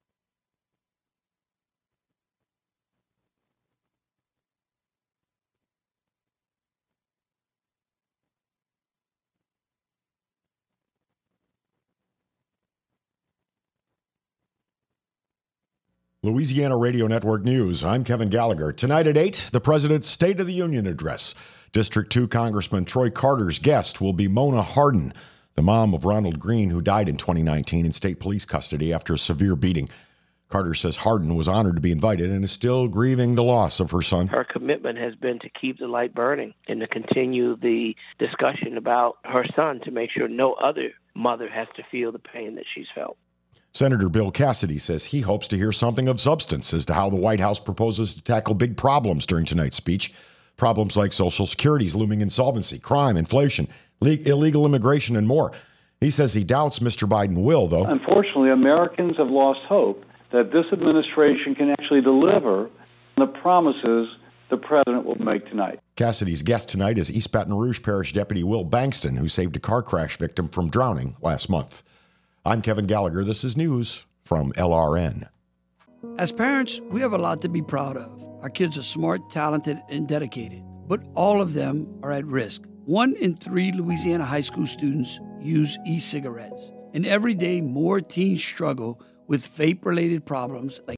Louisiana Radio Network News. I'm Kevin Gallagher. Tonight at eight, the President's State of the Union address. District two Congressman Troy Carter's guest will be Mona Hardin, the mom of Ronald Green, who died in twenty nineteen in state police custody after a severe beating. Carter says Hardin was honored to be invited and is still grieving the loss of her son. Her commitment has been to keep the light burning and to continue the discussion about her son to make sure no other mother has to feel the pain that she's felt. Senator Bill Cassidy says he hopes to hear something of substance as to how the White House proposes to tackle big problems during tonight's speech. Problems like Social Security's looming insolvency, crime, inflation, le- illegal immigration, and more. He says he doubts Mister Biden will, though. Unfortunately, Americans have lost hope that this administration can actually deliver on the promises the president will make tonight. Cassidy's guest tonight is East Baton Rouge Parish Deputy Will Bankston, who saved a car crash victim from drowning last month. I'm Kevin Gallagher. This is news from L R N. As parents, we have a lot to be proud of. Our kids are smart, talented, and dedicated, but all of them are at risk. One in three Louisiana high school students use e-cigarettes, and every day more teens struggle with vape-related problems like